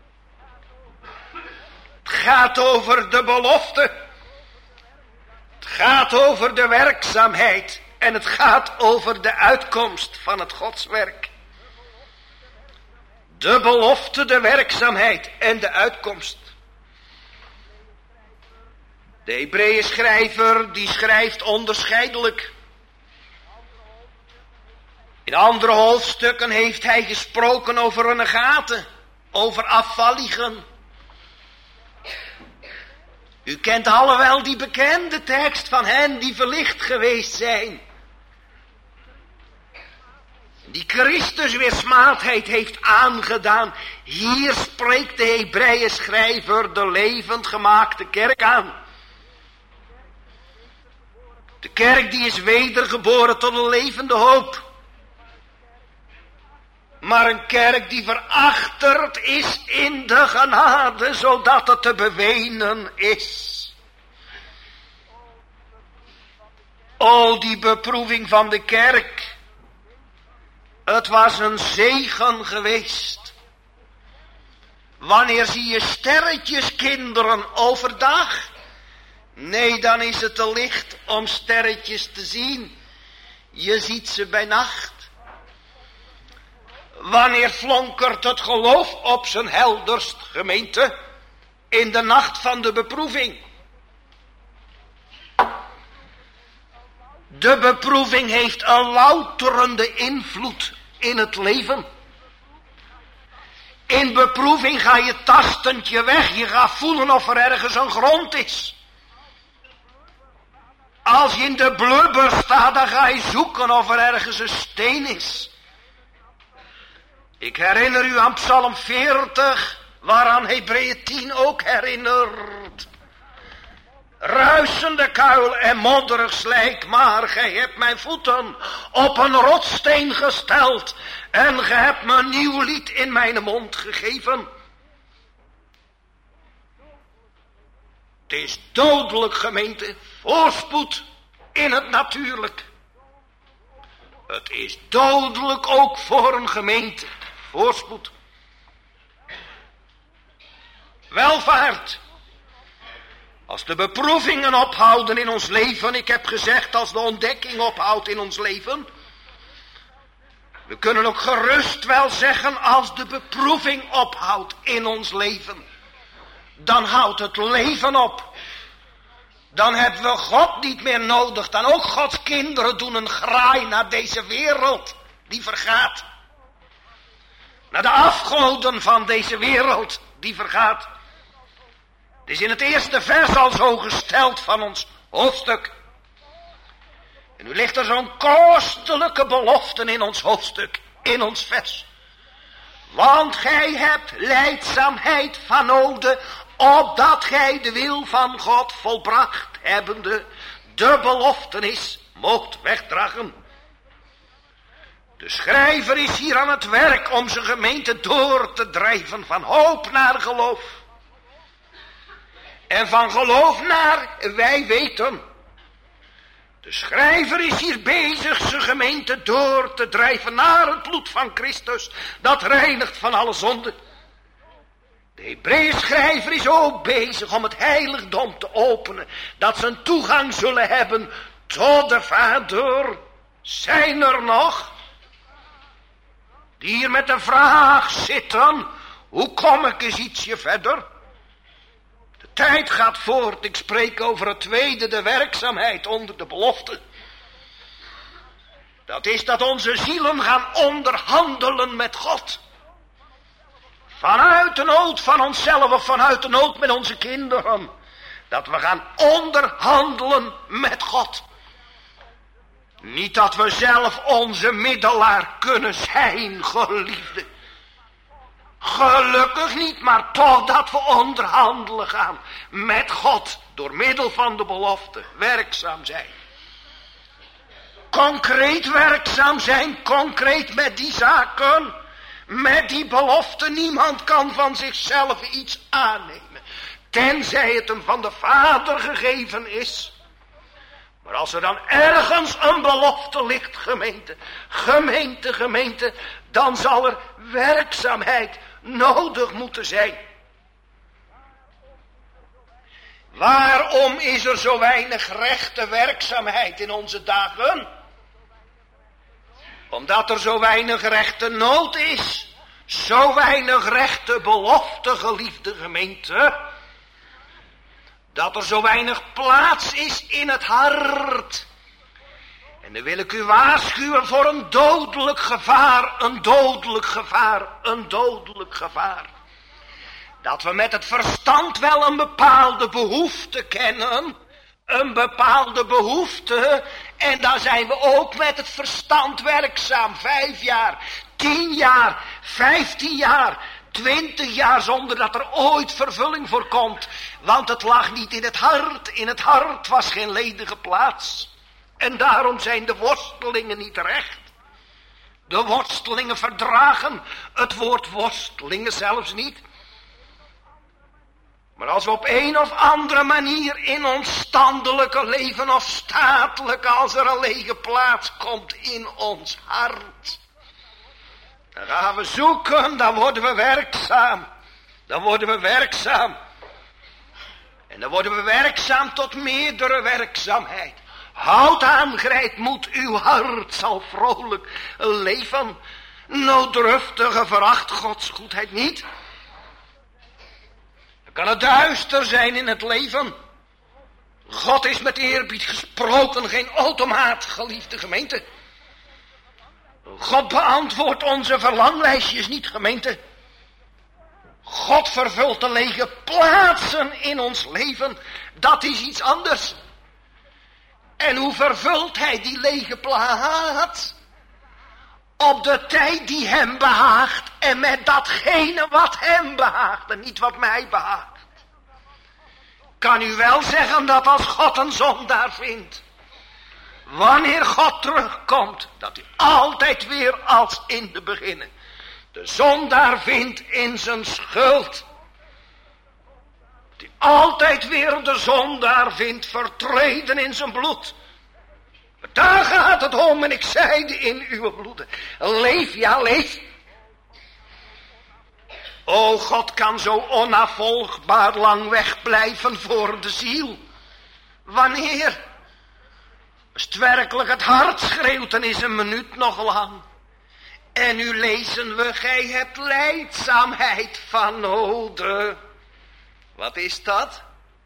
Het gaat over de belofte. Het gaat over de werkzaamheid. En het gaat over de uitkomst van het godswerk. De belofte, de werkzaamheid en de uitkomst. De Hebreeën schrijver die schrijft onderscheidelijk. In andere hoofdstukken heeft hij gesproken over renegaten, over afvalligen. U kent alle wel die bekende tekst van hen die verlicht geweest zijn. Die Christus weersmaadheid heeft aangedaan. Hier spreekt de Hebreeën schrijver de levend gemaakte kerk aan. De kerk die is wedergeboren tot een levende hoop. Maar een kerk die verachterd is in de genade, zodat het te bewenen is. O, die beproeving van de kerk. Het was een zegen geweest. Wanneer zie je sterretjes, kinderen, overdag? Nee, dan is het te licht om sterretjes te zien. Je ziet ze bij nacht. Wanneer flonkert het geloof op zijn helderst, gemeente? In de nacht van de beproeving. De beproeving heeft een louterende invloed in het leven. In beproeving ga je tastend je weg. Je gaat voelen of er ergens een grond is. Als je in de blubber staat, dan ga je zoeken of er ergens een steen is. Ik herinner u aan Psalm veertig, waaraan Hebreeën tien ook herinnert. Ruisende kuil en modderig slijk, maar gij hebt mijn voeten op een rotssteen gesteld en gij hebt me een nieuw lied in mijn mond gegeven. Het is dodelijk, gemeente, voorspoed in het natuurlijk. Het is dodelijk ook voor een gemeente, voorspoed. Welvaart. Als de beproevingen ophouden in ons leven, ik heb gezegd als de ontdekking ophoudt in ons leven. We kunnen ook gerust wel zeggen als de beproeving ophoudt in ons leven. Dan houdt het leven op. Dan hebben we God niet meer nodig. Dan ook Gods kinderen doen een graai naar deze wereld die vergaat. Naar de afgoden van deze wereld die vergaat. Het is in het eerste vers al zo gesteld van ons hoofdstuk. En nu ligt er zo'n kostelijke belofte in ons hoofdstuk, in ons vers. Want gij hebt lijdzaamheid van noden, opdat gij de wil van God volbracht hebbende, de beloftenis moogt wegdragen. De schrijver is hier aan het werk om zijn gemeente door te drijven van hoop naar geloof. En van geloof naar wij weten. De schrijver is hier bezig zijn gemeente door te drijven naar het bloed van Christus. Dat reinigt van alle zonde. De Hebreeën schrijver is ook bezig om het heiligdom te openen. Dat ze een toegang zullen hebben tot de Vader. Zijn er nog die hier met de vraag zitten: hoe kom ik eens ietsje verder? De tijd gaat voort. Ik spreek over het tweede, de werkzaamheid onder de belofte. Dat is dat onze zielen gaan onderhandelen met God. Vanuit de nood van onszelf of vanuit de nood met onze kinderen. Dat we gaan onderhandelen met God. Niet dat we zelf onze middelaar kunnen zijn, geliefde. Gelukkig niet, maar toch dat we onderhandelen gaan met God. Door middel van de belofte werkzaam zijn. Concreet werkzaam zijn, concreet met die zaken. Met die belofte. Niemand kan van zichzelf iets aannemen. Tenzij het hem van de Vader gegeven is. Maar als er dan ergens een belofte ligt, gemeente, gemeente, gemeente, dan zal er werkzaamheid nodig moeten zijn. Waarom is er zo weinig rechte werkzaamheid in onze dagen? Omdat er zo weinig rechte nood is. Zo weinig rechte belofte, geliefde gemeente. Dat er zo weinig plaats is in het hart. En dan wil ik u waarschuwen voor een dodelijk gevaar, een dodelijk gevaar, een dodelijk gevaar. Dat we met het verstand wel een bepaalde behoefte kennen, een bepaalde behoefte, en dan zijn we ook met het verstand werkzaam, vijf jaar, tien jaar, vijftien jaar, twintig jaar zonder dat er ooit vervulling voor komt. Want het lag niet in het hart, in het hart was geen ledige plaats. En daarom zijn de worstelingen niet recht. De worstelingen verdragen het woord worstelingen zelfs niet. Maar als we op een of andere manier in ons standelijke leven of statelijke, als er een lege plaats komt in ons hart, Dan gaan we zoeken, dan worden we werkzaam. Dan worden we werkzaam. En dan worden we werkzaam tot meerdere werkzaamheid. Houd aan, grijp moed, uw hart zal vrolijk leven. Nooddruftige veracht Gods goedheid niet. Dan kan het duister zijn in het leven. God is met eerbied gesproken, geen automaat, geliefde gemeente. God beantwoordt onze verlanglijstjes niet, gemeente. God vervult de lege plaatsen in ons leven. Dat is iets anders. En hoe vervult hij die lege plaats? Op de tijd die hem behaagt en met datgene wat hem behaagt en niet wat mij behaagt. Kan u wel zeggen dat als God een zondaar vindt, wanneer God terugkomt, dat hij altijd weer als in de beginnen de zondaar vindt in zijn schuld. Dat hij altijd weer de zondaar vindt vertreden in zijn bloed. Daar gaat het om en ik zeide in uw bloeden. Leef, ja leef. O, God kan zo onafvolgbaar lang wegblijven voor de ziel. Wanneer? Als het werkelijk het hart schreeuwt, dan is een minuut nog lang. En nu lezen we, gij hebt lijdzaamheid van nodig. Wat is dat?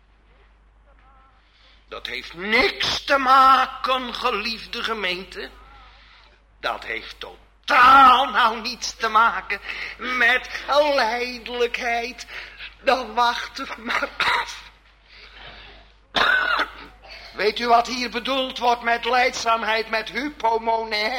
Dat heeft niks te maken, geliefde gemeente. Dat heeft totaal nou niets te maken met lijdelijkheid. Dan wacht het maar af. Weet u wat hier bedoeld wordt met lijdzaamheid, met hypomone?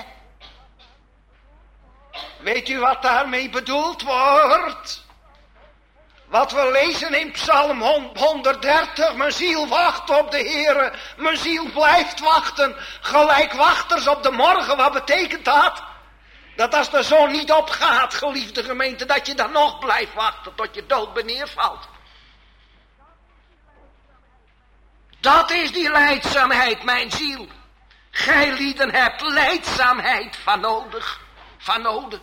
Weet u wat daarmee bedoeld wordt? Wat we lezen in Psalm honderddertig, mijn ziel wacht op de Heere, mijn ziel blijft wachten, gelijk wachters op de morgen. Wat betekent dat? Dat als de zon niet opgaat, geliefde gemeente, dat je dan nog blijft wachten tot je dood beneervalt. Dat is die lijdzaamheid, mijn ziel. Gij lieden hebt lijdzaamheid van nodig, van nodig.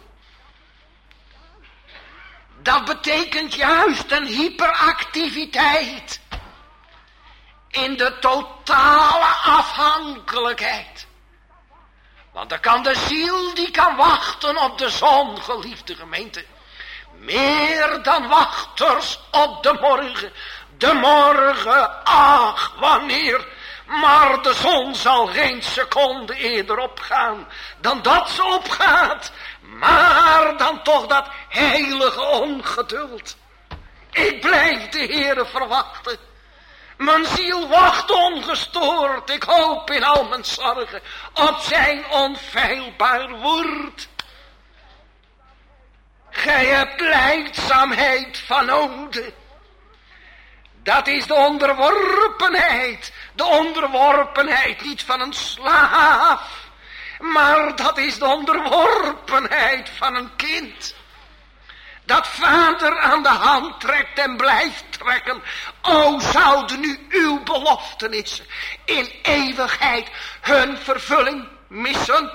Dat betekent juist een hyperactiviteit in de totale afhankelijkheid. Want dan kan de ziel, die kan wachten op de zon, geliefde gemeente. Meer dan wachters op de morgen. De morgen, ach, wanneer. Maar de zon zal geen seconde eerder opgaan dan dat ze opgaat. Maar dan toch dat heilige ongeduld. Ik blijf de Heere verwachten. Mijn ziel wacht ongestoord. Ik hoop in al mijn zorgen op zijn onfeilbaar woord. Gij hebt lijdzaamheid van nodig. Dat is de onderworpenheid. De onderworpenheid niet van een slaaf. Maar dat is de onderworpenheid van een kind. Dat vader aan de hand trekt en blijft trekken. O, zouden nu uw beloftenissen in eeuwigheid hun vervulling missen?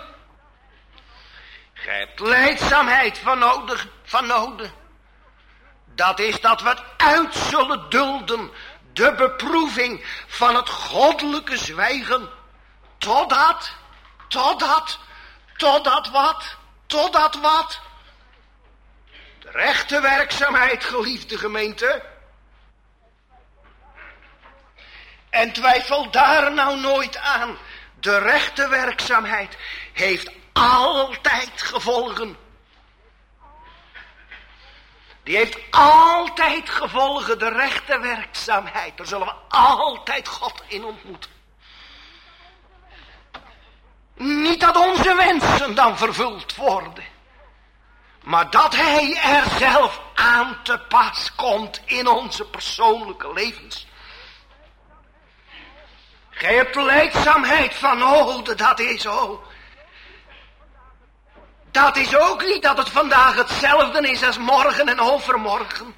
Gij hebt lijdzaamheid van nodig, van nodig. Dat is dat we het uit zullen dulden. De beproeving van het goddelijke zwijgen. Totdat, totdat, totdat wat, totdat wat? De rechte werkzaamheid, geliefde gemeente. En twijfel daar nou nooit aan. De rechte werkzaamheid heeft altijd gevolgen. Die heeft altijd gevolgen, de rechte werkzaamheid. Daar zullen we altijd God in ontmoeten. Niet dat onze wensen dan vervuld worden. Maar dat hij er zelf aan te pas komt in onze persoonlijke levens. Gij hebt lijdzaamheid van nodig, dat is zo. Dat is ook niet dat het vandaag hetzelfde is als morgen en overmorgen.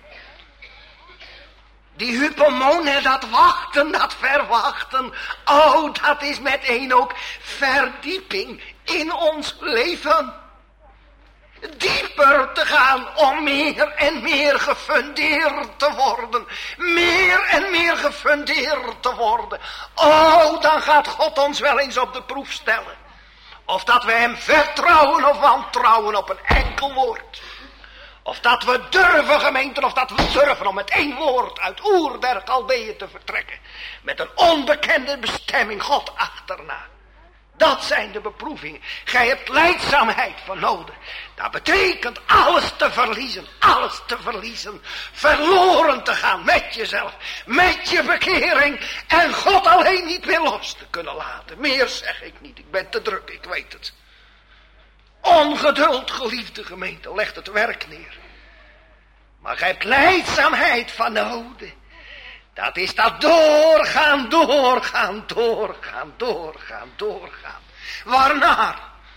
Die hypomone, dat wachten, dat verwachten. Oh, dat is meteen ook verdieping in ons leven. Dieper te gaan om meer en meer gefundeerd te worden. Meer en meer gefundeerd te worden. Oh, dan gaat God ons wel eens op de proef stellen. Of dat we hem vertrouwen of wantrouwen op een enkel woord. Of dat we durven, gemeenten, of dat we durven om met één woord uit Oer der Chaldeeën te vertrekken. Met een onbekende bestemming God achterna. Dat zijn de beproevingen. Gij hebt lijdzaamheid van nodig. Dat betekent alles te verliezen. Alles te verliezen. Verloren te gaan met jezelf. Met je bekering. En God alleen niet meer los te kunnen laten. Meer zeg ik niet. Ik ben te druk. Ik weet het. Ongeduld, geliefde gemeente. Legt het werk neer. Maar gij hebt lijdzaamheid van nodig. Dat is dat doorgaan, doorgaan, doorgaan, doorgaan, doorgaan. Waarnaar?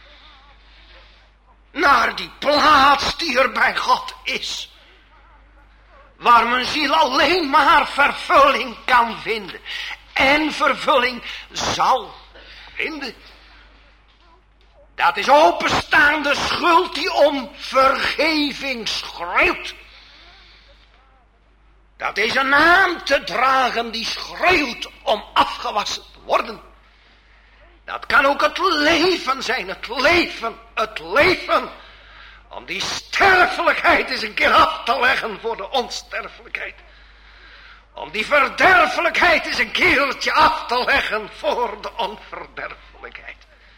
Naar die plaats die er bij God is. Waar mijn ziel alleen maar vervulling kan vinden. En vervulling zal vinden. Dat is openstaande schuld die om vergeving schreeuwt. Dat is een naam te dragen die schreeuwt om afgewassen te worden. Dat kan ook het leven zijn, het leven, het leven. Om die sterfelijkheid eens een keer af te leggen voor de onsterfelijkheid. Om die verderfelijkheid eens een keertje af te leggen voor de onverderfelijkheid.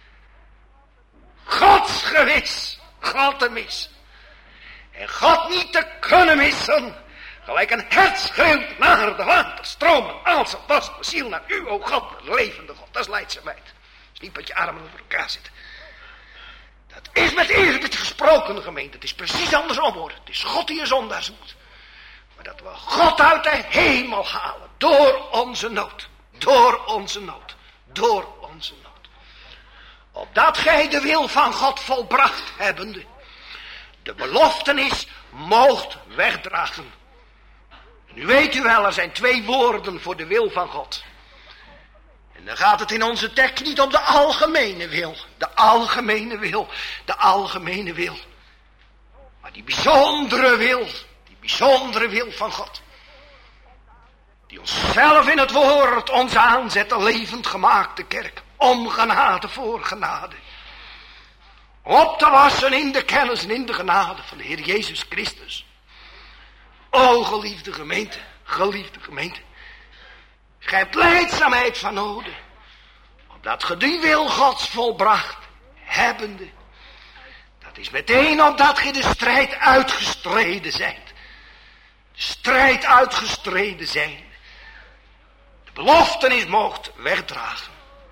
Gods gewis, God te mis. En God niet te kunnen missen. Gelijk een hert schreeuwt naar de waterstromen. Als het was mijn ziel naar u, o God, de levende God. Dat is lijdzaamheid. Dat is niet met je armen over elkaar zitten. Dat is met eerbied gesproken, gemeente. Het is precies andersom hoor. Het is God die een zondaar zoekt. Maar dat we God uit de hemel halen. Door onze nood. Door onze nood. Door onze nood. Opdat gij de wil van God volbracht hebbende. De beloftenis moogt wegdragen. Nu weet u wel, er zijn twee woorden voor de wil van God. En dan gaat het in onze tekst niet om de algemene wil. De algemene wil. De algemene wil. Maar die bijzondere wil. Die bijzondere wil van God. Die ons zelf in het woord ons aanzet. De levend gemaakte kerk. Om genade voor genade. Op te wassen in de kennis en in de genade van de Heer Jezus Christus. O geliefde gemeente, geliefde gemeente. Gij hebt lijdzaamheid van nodig. Opdat ge die wil Gods volbracht hebbende. Dat is meteen opdat ge de strijd uitgestreden zijt. De strijd uitgestreden zijn. De beloftenis moogt wegdragen.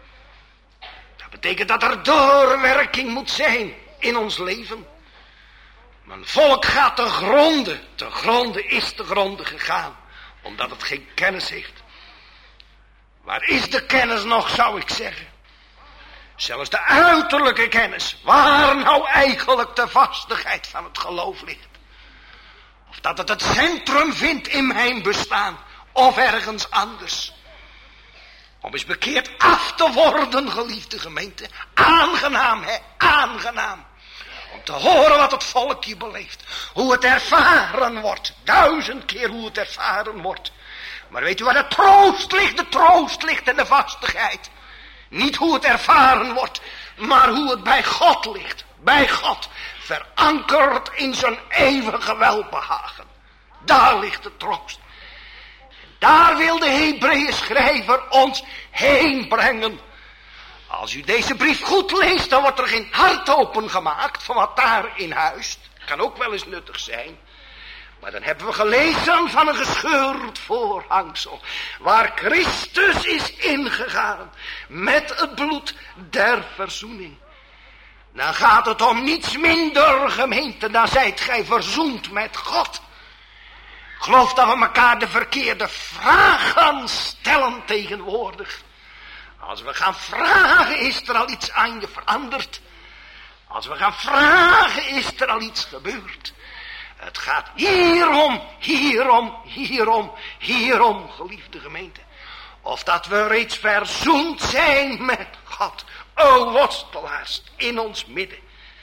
Dat betekent dat er doorwerking moet zijn in ons leven. Mijn volk gaat te gronde. Te gronde is te gronde gegaan. Omdat het geen kennis heeft. Waar is de kennis nog, zou ik zeggen? Zelfs de uiterlijke kennis. Waar nou eigenlijk de vastigheid van het geloof ligt. Of dat het het centrum vindt in mijn bestaan. Of ergens anders. Om eens bekeerd af te worden, geliefde gemeente. Aangenaam, hè? Aangenaam. Om te horen wat het volk hier beleeft. Hoe het ervaren wordt. Duizend keer hoe het ervaren wordt. Maar weet u waar de troost ligt? De troost ligt in de vastigheid. Niet hoe het ervaren wordt. Maar hoe het bij God ligt. Bij God. Verankerd in zijn eeuwige welbehagen. Daar ligt de troost. Daar wil de Hebreeën schrijver ons heen brengen. Als u deze brief goed leest, dan wordt er geen hart open gemaakt van wat daarin huist. Kan ook wel eens nuttig zijn. Maar dan hebben we gelezen van een gescheurd voorhangsel. Waar Christus is ingegaan met het bloed der verzoening. Dan gaat het om niets minder, gemeente, dan zijt gij verzoend met God. Ik geloof dat we elkaar de verkeerde vragen stellen tegenwoordig. Als we gaan vragen, is er al iets aan je veranderd. Als we gaan vragen, is er al iets gebeurd. Het gaat hierom, hierom, hierom, hierom, geliefde gemeente. Of dat we reeds verzoend zijn met God. O worstelaars in ons midden.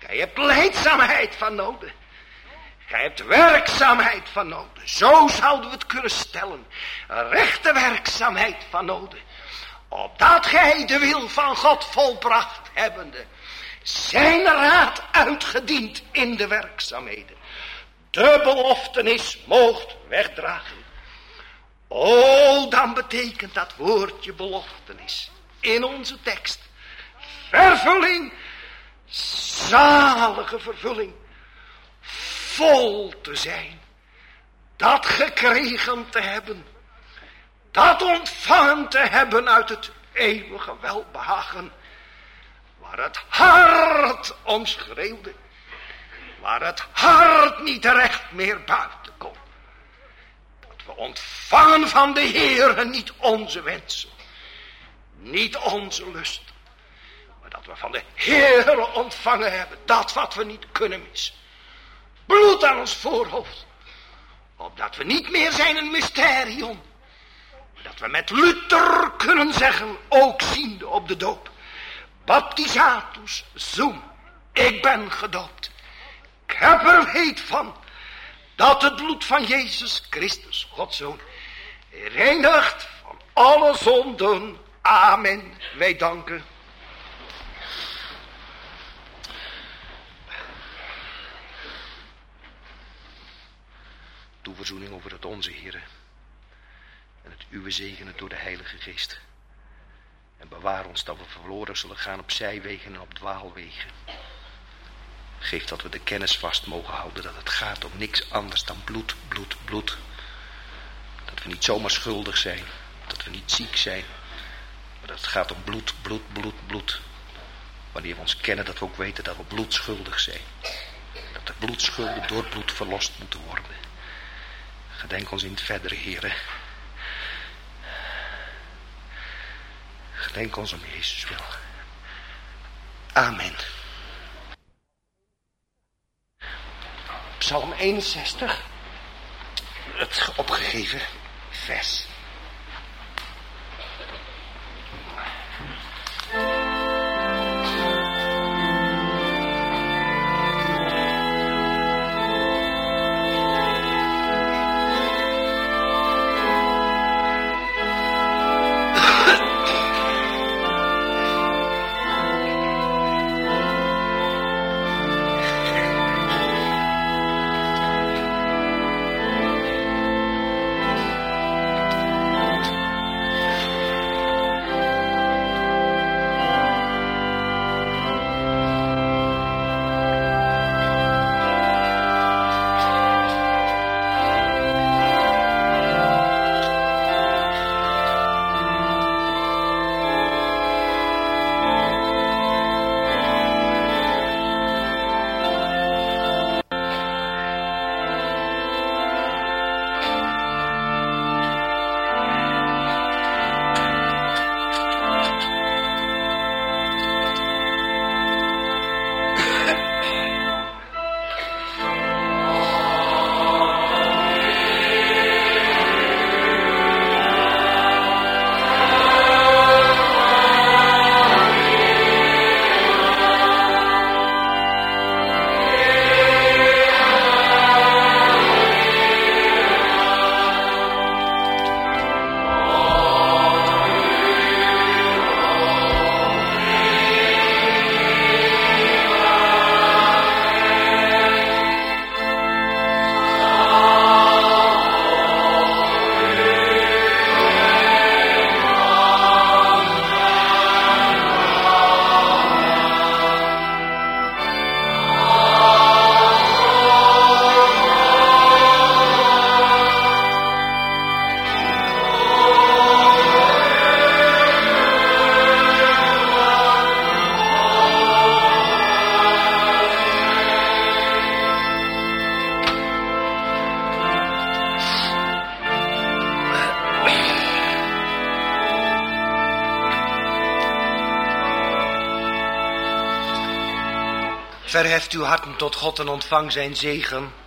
Gij hebt leidzaamheid van nodig. Gij hebt werkzaamheid van nodig. Zo zouden we het kunnen stellen. Rechte werkzaamheid van nodig. Opdat gij de wil van God volbracht hebbende. Zijn raad uitgediend in de werkzaamheden. De beloftenis moogt wegdragen. O, dan betekent dat woordje beloftenis in onze tekst vervulling, zalige vervulling, vol te zijn, dat gekregen te hebben, dat ontvangen te hebben uit het eeuwige welbehagen, waar het hart om schreeuwde, waar het hart niet terecht meer buiten kon. Dat we ontvangen van de Heere niet onze wensen, niet onze lust, maar dat we van de Heere ontvangen hebben dat wat we niet kunnen missen. Bloed aan ons voorhoofd, opdat we niet meer zijn een mysterium, maar dat we met Luther kunnen zeggen, ook ziende op de doop, baptisatus sum, ik ben gedoopt. Ik heb er weet van dat het bloed van Jezus Christus, Gods Zoon, reinigt van alle zonden. Amen. Wij danken. Doe verzoening over het onze, Heere, en het uwe zegenen door de Heilige Geest. En bewaar ons dat we verloren zullen gaan op zijwegen en op dwaalwegen. Geef dat we de kennis vast mogen houden dat het gaat om niks anders dan bloed, bloed, bloed. Dat we niet zomaar schuldig zijn, dat we niet ziek zijn, maar dat het gaat om bloed, bloed, bloed, bloed. Wanneer we ons kennen, dat we ook weten dat we bloedschuldig zijn. Dat de bloedschulden door bloed verlost moeten worden. Gedenk ons in het verdere, Heere. Gedenk ons om Jezus wil. Amen. Psalm eenenzestig, het opgegeven vers. Verheft uw harten tot God en ontvang zijn zegen.